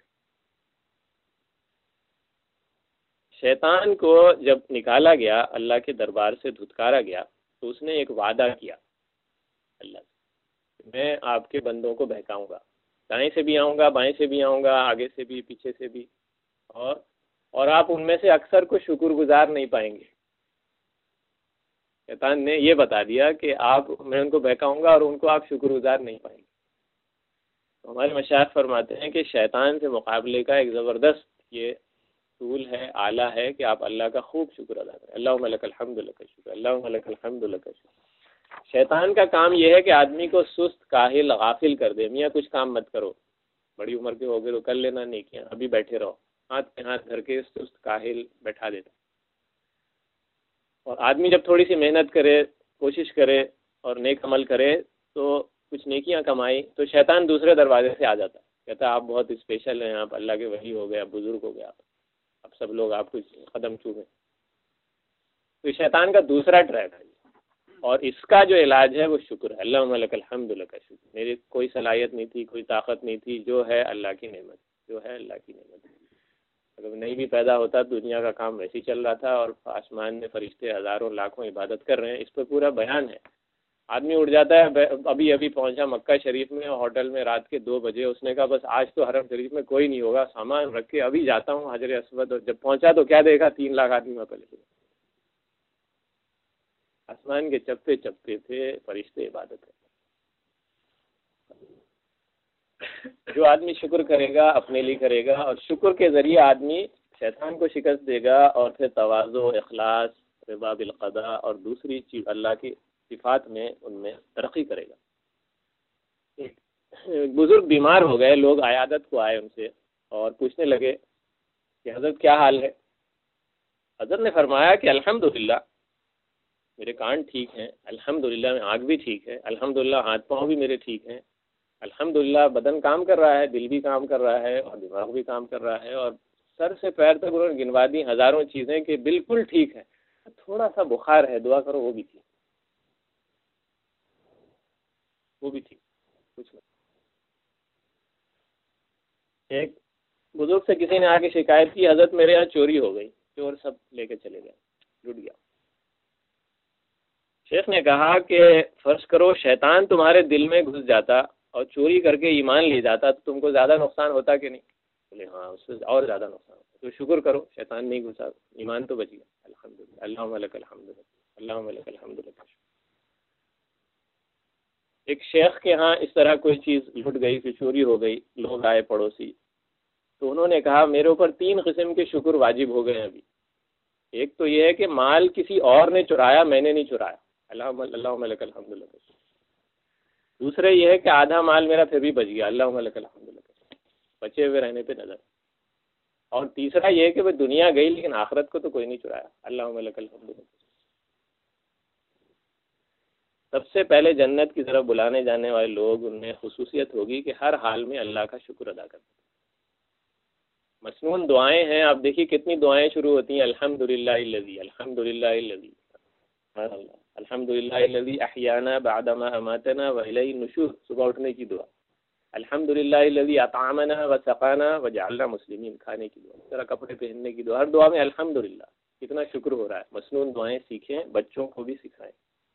شیطان کو جب نکالا گیا، اللہ کے دربار سے دھتکارا گیا، تو اس نے ایک وعدہ کیا اللہ سے، میں آپ کے بندوں کو بہکاؤں گا، دائیں سے بھی آؤں گا، بائیں سے بھی آؤں گا، آگے سے بھی، پیچھے سے بھی، اور آپ ان میں سے اکثر کو شکر گزار نہیں پائیں گے۔ شیطان نے یہ بتا دیا کہ میں ان کو بہکاؤں گا اور ان کو آپ شکر گزار نہیں پائیں گے۔ ہمارے مشائخ فرماتے ہیں کہ شیطان سے مقابلے کا ایک زبردست یہ ٹول ہے، آلہ ہے کہ آپ اللہ کا خوب شکر ادا کریں۔ اللہم لک الحمد لک الشکر، اللہم لک الحمد لک الشکر۔ شیطان کا کام یہ ہے کہ آدمی کو سست، کاہل، غافل کر دے، میاں کچھ کام مت کرو، بڑی عمر کے ہو گئے تو کر لینا نیکیاں، ابھی بیٹھے رہو، ہاتھ پہ ہاتھ دھر کے سست کاہل بیٹھا دیتا۔ اور آدمی جب تھوڑی سی محنت کرے، کوشش کرے اور نیک عمل کرے تو کچھ نیکیاں کمائی، تو شیطان دوسرے دروازے سے آ جاتا ہے، کہتا ہے آپ بہت اسپیشل ہیں، آپ اللہ کے ولی ہو گئے، آپ بزرگ ہو گئے، اب سب لوگ آپ کو قدم چومیں۔ تو شیطان کا دوسرا ٹریپ ہے، اور اس کا جو علاج ہے وہ شکر ہے۔ اللہم لک الحمد لک الشکر، میری کوئی صلاحیت نہیں تھی، کوئی طاقت نہیں تھی، جو ہے اللہ کی نعمت، جو ہے اللہ کی نعمت۔ اگر نہیں بھی پیدا ہوتا تو دنیا کا کام ویسے ہی چل رہا تھا، اور آسمان میں فرشتے ہزاروں لاکھوں عبادت کر رہے ہیں، اس پہ پورا بیان ہے۔ آدمی اٹھ جاتا ہے، ابھی پہنچا مکہ شریف میں، ہوٹل میں رات کے 2 بجے، اس نے کہا بس آج تو حرم شریف میں کوئی نہیں ہوگا، سامان رکھ کے ابھی جاتا ہوں حجر اسود، اور جب پہنچا تو کیا دیکھا، 3 لاکھ آدمی وہاں پہلے سے، آسمان کے چپتے چپتے تھے، فرشتے عبادت کرتے۔ جو آدمی شکر کرے گا اپنے لیے کرے گا، اور شکر کے ذریعے آدمی شیطان کو شکست دے گا، اور پھر تواضع، اخلاص، رضا بالقضاء اور دوسری چیز اللہ کی صفات میں ان میں ترقی کرے گا۔ ایک بزرگ بیمار ہو گئے، لوگ عیادت کو آئے ان سے اور پوچھنے لگے کہ حضرت کیا حال ہے؟ حضرت نے فرمایا کہ الحمدللہ میرے کان ٹھیک ہیں، الحمدللہ میں آنکھ بھی ٹھیک ہے، الحمدللہ ہاتھ پاؤں بھی میرے ٹھیک ہیں، الحمدللہ بدن کام کر رہا ہے، دل بھی کام کر رہا ہے اور دماغ بھی کام کر رہا ہے، اور سر سے پیر تک انہوں نے گنوا دی ہزاروں چیزیں کہ بالکل ٹھیک ہے، تھوڑا سا بخار ہے، دعا کرو وہ بھی ٹھیک، وہ بھی ٹھیک، کچھ نہیں۔ ایک بزرگ سے کسی نے آ کے شکایت کی، حضرت میرے یہاں چوری ہو گئی، چور سب لے کے چلے گئے، لٹ گیا۔ شیخ نے کہا کہ فرض کرو شیطان تمہارے دل میں گھس جاتا اور چوری کر کے ایمان لے جاتا تو تم کو زیادہ نقصان ہوتا کہ نہیں؟ بولے ہاں، اس سے اور زیادہ نقصان ہوتا، تو شکر کرو شیطان نہیں گھسا، ایمان تو بچ گیا، الحمدللہ، اللہم لک الحمد، اللہم لک الحمد لک۔ ایک شیخ کے ہاں اس طرح کوئی چیز لٹ گئی کہ چوری ہو گئی، لوگ آئے پڑوسی، تو انہوں نے کہا میرے اوپر 3 قسم کے شکر واجب ہو گئے ہیں ابھی۔ ایک تو یہ ہے کہ مال کسی اور نے چرایا، میں نے نہیں چرایا، اللہم لک الحمد لک۔ دوسرے یہ ہے کہ آدھا مال میرا پھر بھی بچ گیا، اللہم لک الحمد لک، بچے ہوئے رہنے پہ نظر۔ اور تیسرا یہ ہے کہ وہ دنیا گئی لیکن آخرت کو تو کوئی نہیں چرایا، اللہم لک الحمد لک۔ سب سے پہلے جنت کی طرف بلانے جانے والے لوگ، ان میں خصوصیت ہوگی کہ ہر حال میں اللہ کا شکر ادا کرتے ہیں۔ مسنون دعائیں ہیں، آپ دیکھیے کتنی دعائیں شروع ہوتی ہیں، الحمدللہ الذی، الحمدللہ الذی، سبحان اللہ، الحمدللہ الذی احیانا بعدما اماتنا والیہ النشور، صبح اٹھنے کی دعا، الحمدللہ الذی اطعمنا وسقانا وجعلنا مسلمین، کھانے کی دعا، اس طرح کپڑے پہننے کی دعا، ہر دعا میں الحمدللہ، کتنا شکر ہو رہا ہے۔ مسنون دعائیں سیکھیں، بچوں کو بھی سکھائیں۔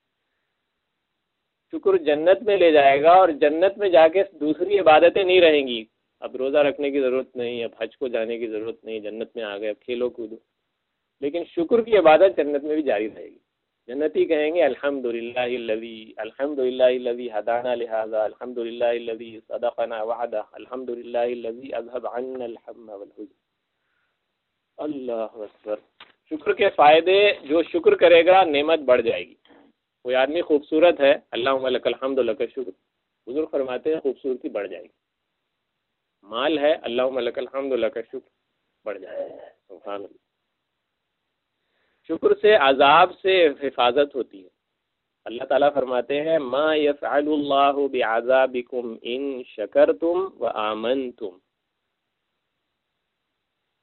شکر جنت میں لے جائے گا، اور جنت میں جا کے دوسری عبادتیں نہیں رہیں گی، اب روزہ رکھنے کی ضرورت نہیں، اب حج کو جانے کی ضرورت نہیں، جنت میں آ گئے، اب کھیلو کودو، لیکن شکر کی عبادت جنت میں بھی جاری رہے گی۔ جنتی کہیں گے الحمدللہ الذی ہدانا لہذا، الحمدللہ الذی صدقنا وعدہ، الحمدللہ الذی اذهب عنا الحم والحزن۔ اللہ اکبر۔ شکر کے فائدے، جو شکر کرے گا نعمت بڑھ جائے گی۔ کوئی آدمی خوبصورت ہے، اللہم لک الحمد لک الشکر، بزرگ فرماتے ہیں خوبصورتی بڑھ جائے گی۔ مال ہے، اللہم لک الحمد لک الشکر، بڑھ جائے گا، سبحان اللہ۔ شکر سے عذاب سے حفاظت ہوتی ہے۔ اللہ تعالیٰ فرماتے ہیں ما یفعل اللہ بعذابکم ان شکرتم وآمنتم۔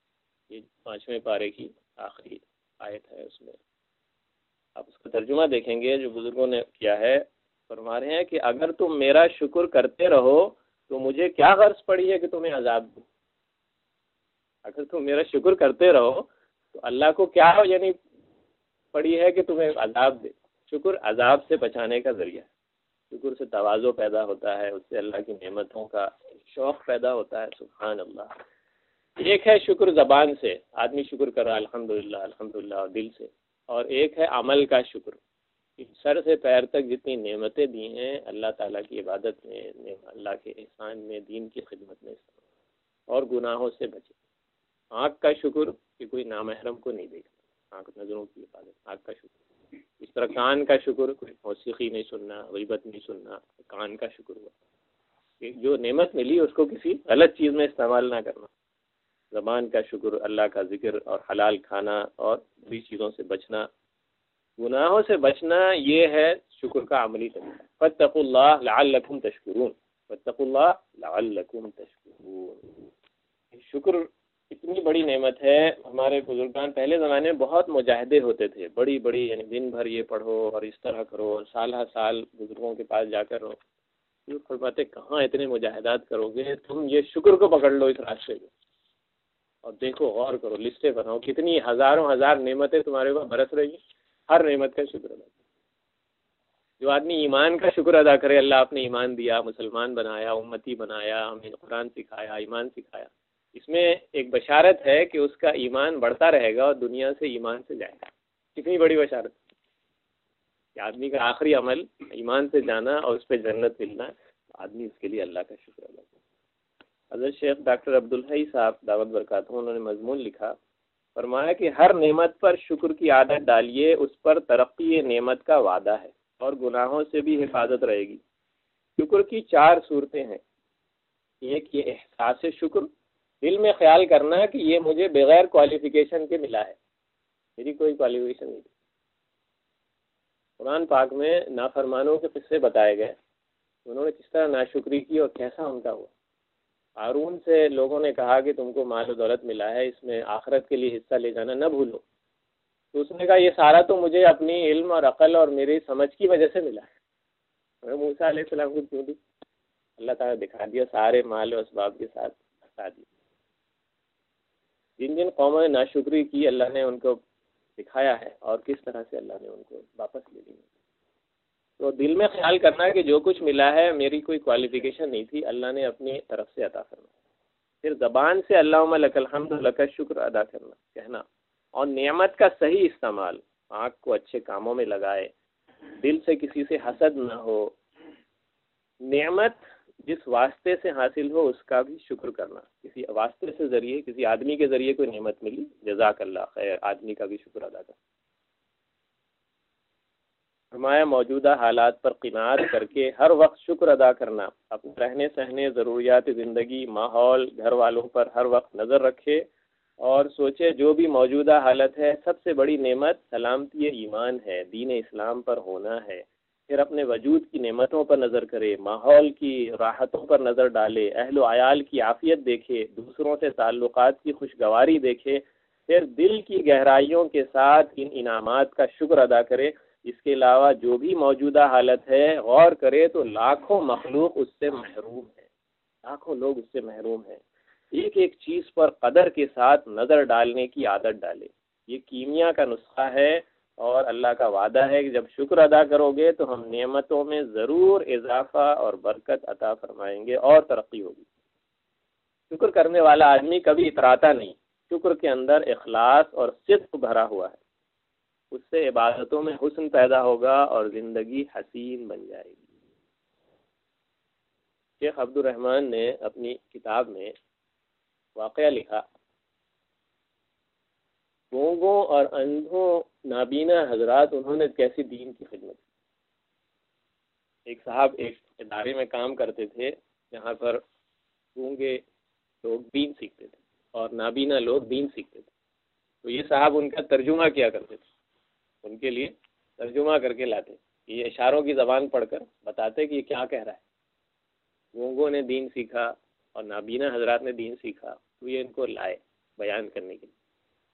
5ویں پارے کی آخری آیت ہے، اس میں آپ اس کا ترجمہ دیکھیں گے جو بزرگوں نے کیا ہے. فرما رہے ہیں کہ اگر تم میرا شکر کرتے رہو تو مجھے کیا غرض پڑی ہے کہ تمہیں عذاب دوں. اگر تم میرا شکر کرتے رہو تو اللہ کو کیا یعنی پڑی ہے کہ تمہیں عذاب دے. شکر عذاب سے بچانے کا ذریعہ ہے. شکر سے تواضع پیدا ہوتا ہے، اس سے اللہ کی نعمتوں کا شوق پیدا ہوتا ہے. سبحان اللہ. ایک ہے شکر زبان سے، آدمی شکر کر رہا ہے الحمدللہ الحمدللہ اور دل سے، اور ایک ہے عمل کا شکر. سر سے پیر تک جتنی نعمتیں دی ہیں اللہ تعالیٰ کی عبادت میں، اللہ کے احسان میں، دین کی خدمت میں، اور گناہوں سے بچے. آنکھ کا شکر کہ کوئی نامحرم کو نہیں دیکھنا، آنکھ نظروں کی حفاظت، آنکھ کا شکر. اس طرح کان کا شکر، کوئی موسیقی نہیں سننا، غیبت نہیں سننا، کان کا شکر ہوا کہ جو نعمت ملی اس کو کسی غلط چیز میں استعمال نہ کرنا. زبان کا شکر اللہ کا ذکر اور حلال کھانا اور بری چیزوں سے بچنا. گناہوں سے بچنا یہ ہے شکر کا عملی طریقہ. فاتقوا اللہ لعلکم تشکرون، فاتقوا اللہ لعلکم تشکرون. شکر اتنی بڑی نعمت ہے. ہمارے بزرگان پہلے زمانے میں بہت مجاہدے ہوتے تھے، بڑی بڑی یعنی دن بھر یہ پڑھو اور اس طرح کرو، اور سالہ سال بزرگوں کے پاس جا کر رہو. یہ فرماتے کہاں اتنے مجاہدات کرو گے، تم یہ شکر کو پکڑ لو اس راستے میں اور دیکھو، غور کرو، لسٹیں بناؤ کتنی ہزاروں ہزار نعمتیں تمہارے اوپر برس رہی ہیں. ہر نعمت کا شکر ادا کرو. جو آدمی ایمان کا شکر ادا کرے، اللہ آپ نے ایمان دیا، مسلمان بنایا، امتی بنایا، ہمیں قرآن سکھایا، ایمان سکھایا. اس میں ایک بشارت ہے کہ اس کا ایمان بڑھتا رہے گا اور دنیا سے ایمان سے جائے گا. کتنی بڑی بشارت کہ آدمی کا آخری عمل ایمان سے جانا اور اس پہ جنت ملنا. آدمی اس کے لیے اللہ کا شکر ادا کرے. حضرت شیخ ڈاکٹر عبدالحی صاحب دعوت برکاتہ انہوں نے مضمون لکھا، فرمایا کہ ہر نعمت پر شکر کی عادت ڈالیے، اس پر ترقی نعمت کا وعدہ ہے اور گناہوں سے بھی حفاظت رہے گی. شکر کی 4 صورتیں ہیں. ایک یہ احساس شکر، دل میں خیال کرنا کہ یہ مجھے بغیر کوالیفیکیشن کے ملا ہے، میری کوئی کوالیفیکیشن نہیں تھی. قرآن پاک میں نافرمانوں کے قصے بتائے گئے، انہوں نے کس طرح ناشکری کی اور کیسا ان کا ہوا. ہارون سے لوگوں نے کہا کہ تم کو مال و دولت ملا ہے، اس میں آخرت کے لیے حصہ لے جانا نہ بھولو. تو اس نے کہا یہ سارا تو مجھے اپنی علم اور عقل اور میری سمجھ کی وجہ سے ملا ہے. موسیٰ علیہ السلام کو کیوں دی؟ اللہ تعالیٰ دکھا دیا، سارے مال و اسباب کے ساتھ ہٹا دیا. جن جن قوموں نے ناشکری کی اللہ نے ان کو دکھایا ہے اور کس طرح سے اللہ نے ان کو واپس لے لی. تو دل میں خیال کرنا ہے کہ جو کچھ ملا ہے میری کوئی کوالیفیکیشن نہیں تھی، اللہ نے اپنی طرف سے عطا فرمایا. پھر زبان سے اللہم لک الحمد لک الشکر ادا کرنا، کہنا، اور نعمت کا صحیح استعمال. آنکھ کو اچھے کاموں میں لگائے، دل سے کسی سے حسد نہ ہو. نعمت جس واسطے سے حاصل ہو اس کا بھی شکر کرنا. کسی واسطے سے ذریعے، کسی آدمی کے ذریعے کوئی نعمت ملی، جزاک اللہ خیر، آدمی کا بھی شکر ادا کرنا. فرمایا موجودہ حالات پر قناعت کر کے ہر وقت شکر ادا کرنا. اپنے رہنے سہنے، ضروریات زندگی، ماحول، گھر والوں پر ہر وقت نظر رکھے اور سوچے جو بھی موجودہ حالت ہے سب سے بڑی نعمت سلامتی ایمان ہے، دین اسلام پر ہونا ہے. پھر اپنے وجود کی نعمتوں پر نظر کرے، ماحول کی راحتوں پر نظر ڈالے، اہل و عیال کی عافیت دیکھے، دوسروں سے تعلقات کی خوشگواری دیکھے. پھر دل کی گہرائیوں کے ساتھ ان انعامات کا شکر ادا کرے. اس کے علاوہ جو بھی موجودہ حالت ہے غور کرے تو لاکھوں مخلوق اس سے محروم ہے، لاکھوں لوگ اس سے محروم ہیں. ایک ایک چیز پر قدر کے ساتھ نظر ڈالنے کی عادت ڈالے. یہ کیمیا کا نسخہ ہے اور اللہ کا وعدہ ہے کہ جب شکر ادا کرو گے تو ہم نعمتوں میں ضرور اضافہ اور برکت عطا فرمائیں گے اور ترقی ہوگی. شکر کرنے والا آدمی کبھی اتراتا نہیں. شکر کے اندر اخلاص اور صدق بھرا ہوا ہے. اس سے عبادتوں میں حسن پیدا ہوگا اور زندگی حسین بن جائے گی. شیخ عبد الرحمن نے اپنی کتاب میں واقعہ لکھا، گونگوں اور اندھوں نابینا حضرات انہوں نے کیسی دین کی خدمت کی. ایک صاحب ایک ادارے میں کام کرتے تھے جہاں پر گونگے لوگ دین سیکھتے تھے اور نابینا لوگ دین سیکھتے تھے. تو یہ صاحب ان کا ترجمہ کیا کرتے تھے، ان کے لیے ترجمہ کر کے لاتے. یہ اشاروں کی زبان پڑھ کر بتاتے کہ یہ کیا کہہ رہا ہے. گونگوں نے دین سیکھا اور نابینا حضرات نے دین سیکھا تو یہ ان کو لائے بیان کرنے کے لیے.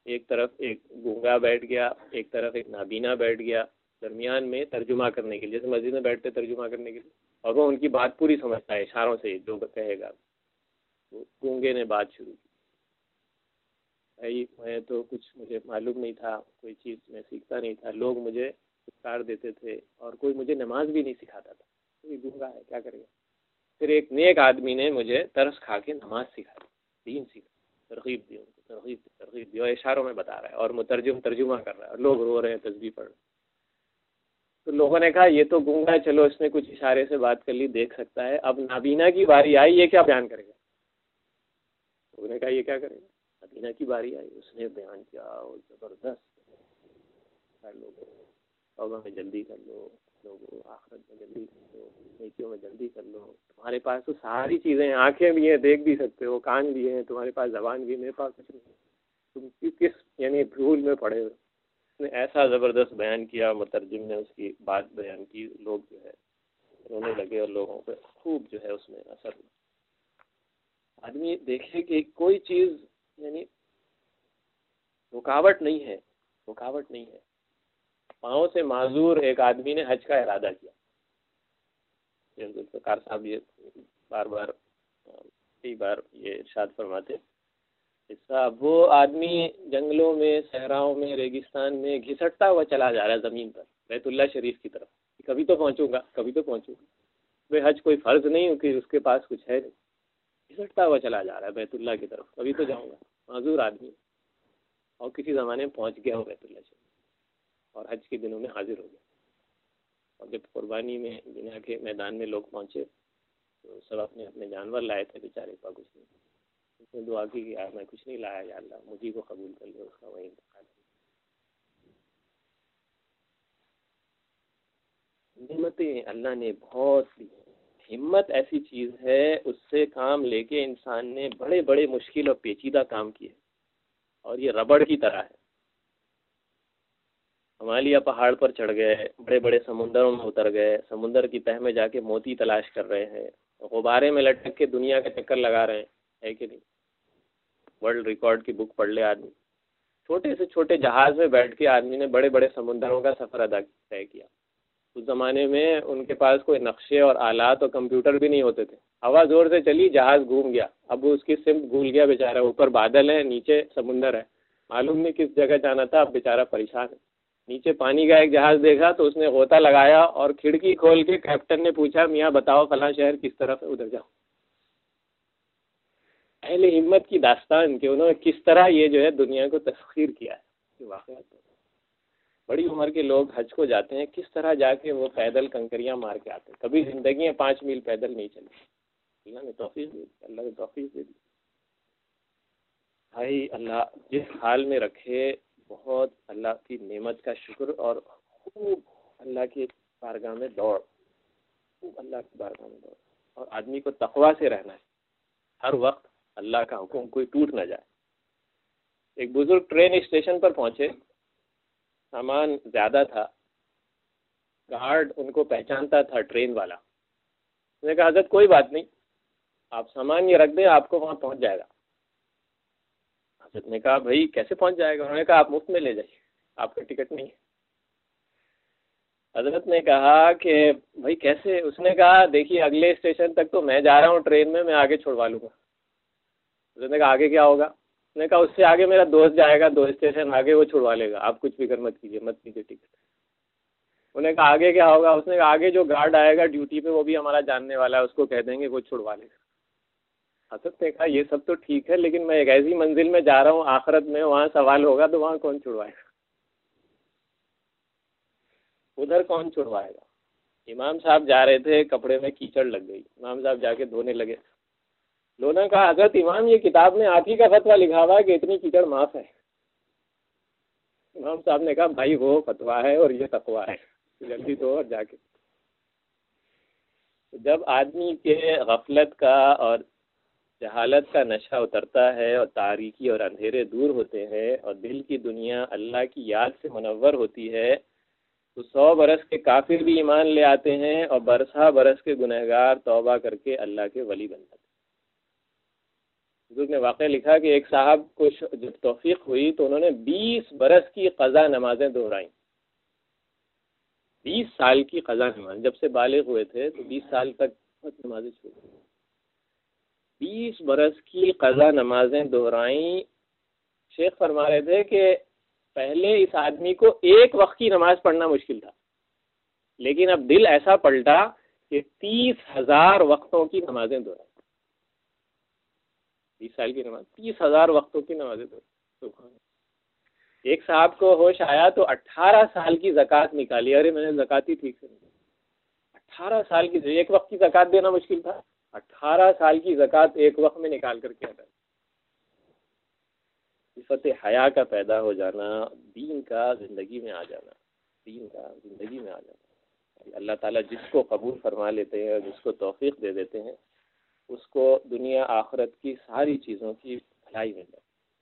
ایک طرف ایک گونگا بیٹھ گیا، ایک طرف ایک نابینا بیٹھ گیا درمیان میں ترجمہ کرنے کے لیے، جیسے مسجد میں بیٹھتے ترجمہ کرنے کے لیے، اور وہ ان کی بات پوری سمجھتا ہے اشاروں سے جو کہے گا۔ گونگے نے بات شروع کی، بھائی میں تو کچھ مجھے معلوم نہیں تھا، کوئی چیز میں سیکھتا نہیں تھا، لوگ مجھے پھٹکار دیتے تھے اور کوئی مجھے نماز بھی نہیں سکھاتا تھا، کوئی گونگا ہے کیا کرے گا۔ پھر ایک نیک آدمی نے مجھے ترس کھا کے نماز سکھائی، دین سکھا، ترغیب دی ان کو، ترغیب دی، اور اشاروں میں بتا رہا ہے اور مترجم ترجمہ کر رہا ہے اور لوگ رو رہے ہیں تسبیح پڑھ رہے ہیں۔ تو لوگوں نے کہا یہ تو گونگا ہے، چلو اس نے کچھ اشارے سے بات کر لی، دیکھ سکتا ہے، اب نابینا کی باری آئی، یہ کیا بیان کرے گا؟ لوگوں نے کہا یہ کیا کرے گا؟ نابینا کی باری آئی، اس نے بیان کیا اور زبردست، لوگوں توبہ میں جلدی کر لو، لوگوں آخرت میں جلدی کر لو، نیکیوں میں جلدی کر لو، تمہارے پاس تو ساری چیزیں ہیں، آنکھیں بھی ہیں، دیکھ بھی سکتے ہو، کان بھی ہیں، تمہارے پاس زبان بھی ہے، میرے پاس کچھ نہیں، تم کس یعنی بھول میں پڑے ہو۔ اس نے ایسا زبردست بیان کیا، مترجم نے اس کی بات بیان کی، لوگ جو ہے رونے لگے اور لوگوں پہ خوب جو ہے اس میں اثر ہوا۔ آدمی دیکھے کہ کوئی چیز یعنی رکاوٹ نہیں ہے، رکاوٹ نہیں ہے۔ پاؤں سے معذور ایک آدمی نے حج کا ارادہ کیا، ذوالفقار صاحب یہ کئی بار یہ ارشاد فرماتے وہ آدمی جنگلوں میں، صحراؤں میں، ریگستان میں گھسٹتا ہوا چلا جا رہا ہے زمین پر بیت اللہ شریف کی طرف، کبھی تو پہنچوں گا، کبھی تو پہنچوں گا، بھائی حج کوئی فرض نہیں کہ اس کے پاس کچھ ہے نہیں، گھسٹتا ہوا چلا جا رہا ہے بیت اللہ کی طرف، کبھی تو جاؤں گا، معذور آدمی، اور کسی زمانے میں پہنچ گیا ہو بیت اللہ شریف اور حج کے دنوں میں حاضر ہو گیا، اور جب قربانی میں دنیا کے میدان میں لوگ پہنچے تو سب اپنے اپنے جانور لائے تھے، بیچارے کا کچھ نہیں، اس نے دعا کی کہ یار میں کچھ نہیں لایا، یا اللہ مجھے کو قبول کر لے، اس کا وہی انتقال۔ نعمتیں اللہ نے بہت دی، ہمت ایسی چیز ہے، اس سے کام لے کے انسان نے بڑے بڑے مشکل اور پیچیدہ کام کیے، اور یہ ربڑ کی طرح ہے۔ ہمالیہ پہاڑ پر چڑھ گئے، بڑے بڑے سمندروں میں اتر گئے، سمندر کی تہ میں جا کے موتی تلاش کر رہے ہیں، غبارے میں لٹک کے دنیا کا چکر لگا رہے ہیں، ہے کہ نہیں؟ ورلڈ ریکارڈ کی بک پڑھ لے آدمی، چھوٹے سے چھوٹے جہاز میں بیٹھ کے آدمی نے بڑے بڑے سمندروں کا سفر طے کیا۔ اس زمانے میں ان کے پاس کوئی نقشے اور آلات اور کمپیوٹر بھی نہیں ہوتے تھے، ہوا زور سے چلی، جہاز گھوم گیا، اب وہ اس کی سمت بھول گیا بیچارہ، اوپر بادل ہے، نیچے سمندر ہے، معلوم نہیں کس جگہ جانا تھا، اب بیچارہ پریشان ہے۔ نیچے پانی کا ایک جہاز دیکھا تو اس نے غوطہ لگایا اور کھڑکی کھول کے کیپٹن نے پوچھا میاں بتاؤ فلاں شہر کس طرف ہے، ادھر جاؤ۔ اہل ہمت کی داستان کہ انہوں نے کس طرح یہ جو ہے دنیا کو تسخیر کیا ہے، واقعات بڑی عمر کے لوگ حج کو جاتے ہیں، کس طرح جا کے وہ پیدل کنکریاں مار کے آتے ہیں، کبھی زندگی میں 5 میل پیدل نہیں چلے، اللہ نے توفیق دی، اللہ نے توفیق دے دی۔ بھائی اللہ جس حال میں رکھے، بہت اللہ کی نعمت کا شکر، اور خوب اللہ کی بارگاہ میں دوڑ، خوب اللہ کی بارگاہ میں دوڑ، اور آدمی کو تقویٰ سے رہنا ہے، ہر وقت اللہ کا حکم کوئی ٹوٹ نہ جائے۔ ایک بزرگ ٹرین اسٹیشن پر پہنچے، سامان زیادہ تھا، گارڈ ان کو پہچانتا تھا، ٹرین والا، اس نے کہا حضرت کوئی بات نہیں، آپ سامان یہ رکھ دیں، آپ کو وہاں پہنچ جائے گا۔ حضرت نے کہا بھائی کیسے پہنچ جائے گا؟ انہوں نے کہا آپ مفت میں لے جائیے، آپ کا ٹکٹ نہیں ہے۔ حضرت نے کہا کہ بھائی کیسے؟ اس نے کہا دیکھیے اگلے اسٹیشن تک تو میں جا رہا ہوں ٹرین میں آگے چھوڑوا لوں گا۔ حضرت نے کہا آگے کیا ہوگا؟ اس نے کہا اس سے آگے میرا دوست جائے گا، 2 اسٹیشن آگے، وہ چھڑوا لے گا، آپ کچھ فکر مت کیجیے، مت لیجیے ٹکٹ۔ انہوں نے کہا آگے کیا ہوگا؟ اس نے کہا آگے جو گارڈ آئے گا ڈیوٹی پہ، وہ بھی ہمارا جاننے والا ہے، اس کو کہہ دیں گے وہ چھڑوا لے گا۔ حضرت نے کہا یہ سب تو ٹھیک ہے، لیکن میں ایک ایسی منزل میں جا رہا ہوں آخرت میں، وہاں سوال ہوگا تو وہاں کون چھڑوائے گا؟ ادھر کون چھڑوائے گا؟ امام صاحب جا رہے تھے، کپڑے میں کیچڑ لگ گئی، امام صاحب جا کے دھونے لگے، لوگوں نے کہا حضرت امام یہ کتاب میں آپ ہی کا فتویٰ لکھا ہوا ہے کہ اتنی کیچڑ معاف ہے۔ امام صاحب نے کہا بھائی وہ فتویٰ ہے اور یہ تقویٰ ہے، جلدی تو اور جا کے۔ جب آدمی کے غفلت کا اور جہالت کا نشہ اترتا ہے اور تاریکی اور اندھیرے دور ہوتے ہیں اور دل کی دنیا اللہ کی یاد سے منور ہوتی ہے، تو 100 برس کے کافر بھی ایمان لے آتے ہیں اور برسا برس کے گنہگار توبہ کر کے اللہ کے ولی بن جاتے ہیں۔ حضور نے واقعہ لکھا کہ ایک صاحب کو جب توفیق ہوئی تو انہوں نے 20 برس کی قضا نمازیں دہرائیں. 20 سال کی قضا نماز، جب سے بالغ ہوئے تھے تو 20 سال تک بہت نمازیں چھوڑی. 20 برس کی قضا نمازیں دہرائیں. شیخ فرما رہے تھے کہ پہلے اس آدمی کو ایک وقت کی نماز پڑھنا مشکل تھا، لیکن اب دل ایسا پلٹا کہ 30,000 وقتوں کی نمازیں دہرائیں. 20 سال کی نماز 30,000 وقتوں کی نمازیں دہرائیں. ایک صاحب کو ہوش آیا تو 18 سال کی زکوٰۃ نکالی. ارے میں نے زکوٰۃ ہی ٹھیک سے نہیں. 18 سال کی، ایک وقت کی زکوٰۃ دینا مشکل تھا، 18 سال کی زکوٰۃ ایک وقت میں نکال کر کے ادا. صفت حیا کا پیدا ہو جانا، دین کا زندگی میں آ جانا، دین کا زندگی میں آ جانا. اللہ تعالیٰ جس کو قبول فرما لیتے ہیں اور جس کو توفیق دے دیتے ہیں اس کو دنیا آخرت کی ساری چیزوں کی بھلائی مل جاتی.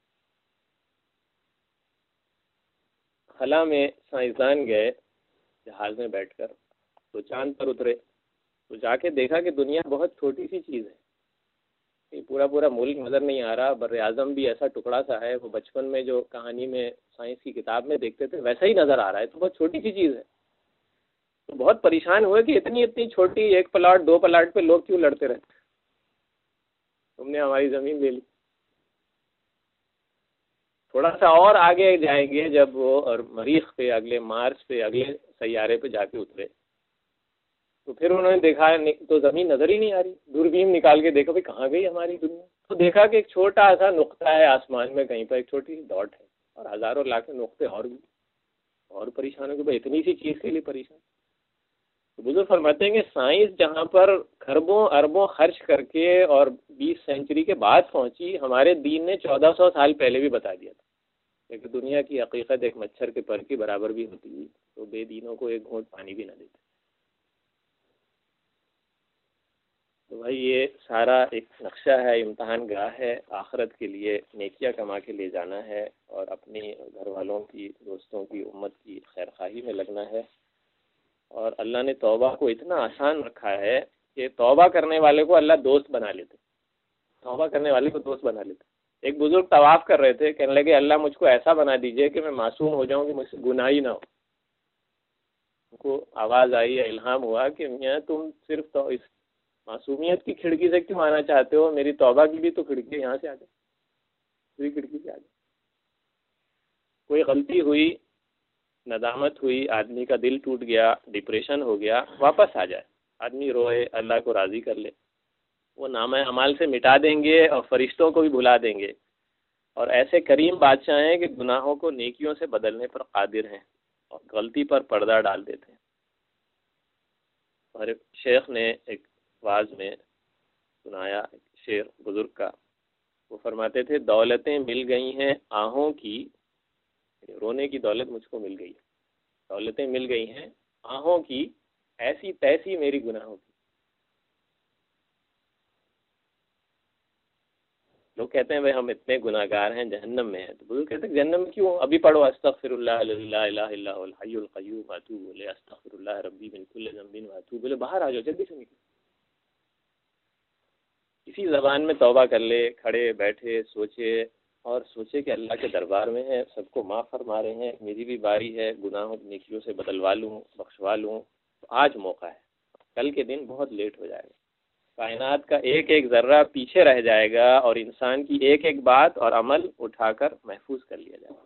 خلا میں سائنسدان گئے جہاز میں بیٹھ کر تو چاند پر اترے تو جا کے دیکھا کہ دنیا بہت چھوٹی سی چیز ہے. یہ پورا ملک نظر نہیں آ رہا. بر اعظم بھی ایسا ٹکڑا سا ہے، وہ بچپن میں جو کہانی میں سائنس کی کتاب میں دیکھتے تھے ویسا ہی نظر آ رہا ہے. تو بہت چھوٹی سی چیز ہے. تو بہت پریشان ہوئے کہ اتنی چھوٹی، 1 پلاٹ 2 پلاٹ پہ لوگ کیوں لڑتے رہتے، تم نے ہماری زمین لے لی. تھوڑا سا اور آگے جائیں گے جب وہ اور مریخ پہ، اگلے مارس پہ، اگلے سیارے پہ جا کے اترے تو پھر انہوں نے دیکھا تو زمین نظر ہی نہیں آ رہی. دوربین نکال کے دیکھا بھائی کہاں گئی ہماری دنیا. تو دیکھا کہ ایک چھوٹا سا نقطہ ہے آسمان میں کہیں پر، ایک چھوٹی سی ڈاٹ ہے، اور ہزاروں لاکھوں نقطے اور بھی. اور پریشان ہو کہ بھائی اتنی سی چیز کے لیے پریشان. تو بزرگ فرماتے ہیں کہ سائنس جہاں پر کھربوں اربوں خرچ کر کے اور 20 سینچری کے بعد پہنچی، ہمارے دین نے 1400 سال پہلے بھی بتا دیا تھا. لیکن دنیا کی حقیقت ایک مچھر کے پر کی برابر بھی ہوتی تو بے دینوں کو ایک گھونٹ پانی بھی نہ دیتے. تو بھائی یہ سارا ایک نقشہ ہے، امتحان گاہ ہے. آخرت کے لیے نیکیاں کما کے لے جانا ہے اور اپنی گھر والوں کی، دوستوں کی، امت کی خیر خواہی میں لگنا ہے. اور اللہ نے توبہ کو اتنا آسان رکھا ہے کہ توبہ کرنے والے کو اللہ دوست بنا لیتے. توبہ کرنے والے کو دوست بنا لیتے. ایک بزرگ طواف کر رہے تھے، کہنے لگے اللہ مجھ کو ایسا بنا دیجئے کہ میں معصوم ہو جاؤں، کہ مجھ سے گناہ ہی نہ ہو. ان کو آواز آئی یا الہام ہوا کہ میاں تم صرف تو اس معصومیت کی کھڑکی سے کیوں آنا چاہتے ہو، میری توبہ کی بھی تو کھڑکی ہے، یہاں سے آ جائے، پوری کھڑکی سے آ جائے. کوئی غلطی ہوئی، ندامت ہوئی، آدمی کا دل ٹوٹ گیا، ڈپریشن ہو گیا، واپس آ جائے، آدمی روئے، اللہ کو راضی کر لے. وہ نامہ اعمال سے مٹا دیں گے اور فرشتوں کو بھی بھلا دیں گے. اور ایسے کریم بادشاہ ہیں کہ گناہوں کو نیکیوں سے بدلنے پر قادر ہیں اور غلطی پر پردہ ڈال دیتے ہیں. اور شیخ نے ایک واعظ میں سنایا ایک شعر بزرگ کا. وہ فرماتے تھے دولتیں مل گئی ہیں آہوں کی، رونے کی دولت مجھ کو مل گئی، دولتیں مل گئی ہیں آہوں کی، ایسی تیسی میری گناہوں کی. لوگ کہتے ہیں بھائی ہم اتنے گناہ گار ہیں، جہنم میں ہیں. تو بزرگ کہتے ہیں جہنم میں کیوں؟ ابھی پڑھو استغفر اللہ الذی لا الہ الا هو الحی القیوم واتوب الیہ، استغفر اللہ ربی من کل ذنب واتوب الیہ. باہر آ جاؤ، جلدی سے نکلو. اسی زبان میں توبہ کر لے، کھڑے بیٹھے سوچے، اور سوچے کہ اللہ کے دربار میں ہے، سب کو معاف فرما رہے ہیں، میری بھی باری ہے، گناہوں نیکیوں سے بدلوا لوں، بخشوا لوں. تو آج موقع ہے، کل کے دن بہت لیٹ ہو جائے گا. کائنات کا ایک ایک ذرہ پیچھے رہ جائے گا اور انسان کی ایک ایک بات اور عمل اٹھا کر محفوظ کر لیا جائے گا.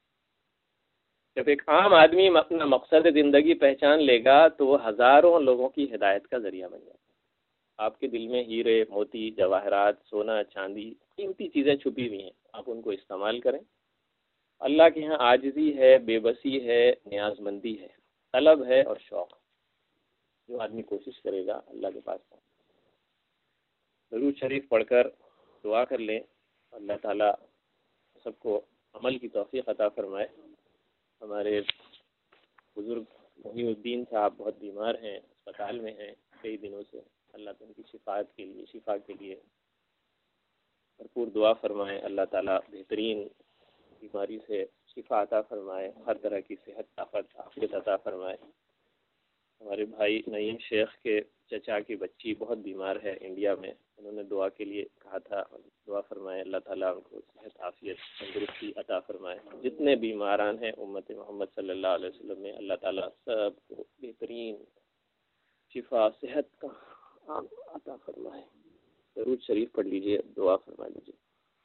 جب ایک عام آدمی اپنا مقصد زندگی پہچان لے گا تو وہ ہزاروں لوگوں کی ہدایت کا ذریعہ بن جائے گا. آپ کے دل میں ہیرے، موتی، جواہرات، سونا، چاندی، قیمتی چیزیں چھپی ہوئی ہیں، آپ ان کو استعمال کریں. اللہ کے ہاں عاجزی ہے، بے بسی ہے، نیاز مندی ہے، طلب ہے اور شوق. جو آدمی کوشش کرے گا اللہ کے پاس پہنچے. درود شریف پڑھ کر دعا کر لیں. اللہ تعالیٰ سب کو عمل کی توفیق عطا فرمائے. ہمارے بزرگ محی الدین صاحب بہت بیمار ہیں، اسپتال میں ہیں کئی دنوں سے. اللہ تعالیٰ ان کی شفا کے لیے بھرپور دعا فرمائے. اللہ تعالیٰ بہترین بیماری سے شفا عطا فرمائے، ہر طرح کی صحت، طاقت، عافیت عطا فرمائے. ہمارے بھائی نعیم شیخ کے چچا کی بچی بہت بیمار ہے انڈیا میں، انہوں نے دعا کے لیے کہا تھا، دعا فرمائے اللہ تعالیٰ ان کو صحت عافیت تندرستی عطا فرمائے۔ جتنے بیماران ہیں امت محمد صلی اللہ علیہ وسلم میں، اللہ تعالیٰ سب کو بہترین شفا صحت کا عطا فرمائے۔ درود شریف پڑھ لیجئے، دعا فرما لیجئے۔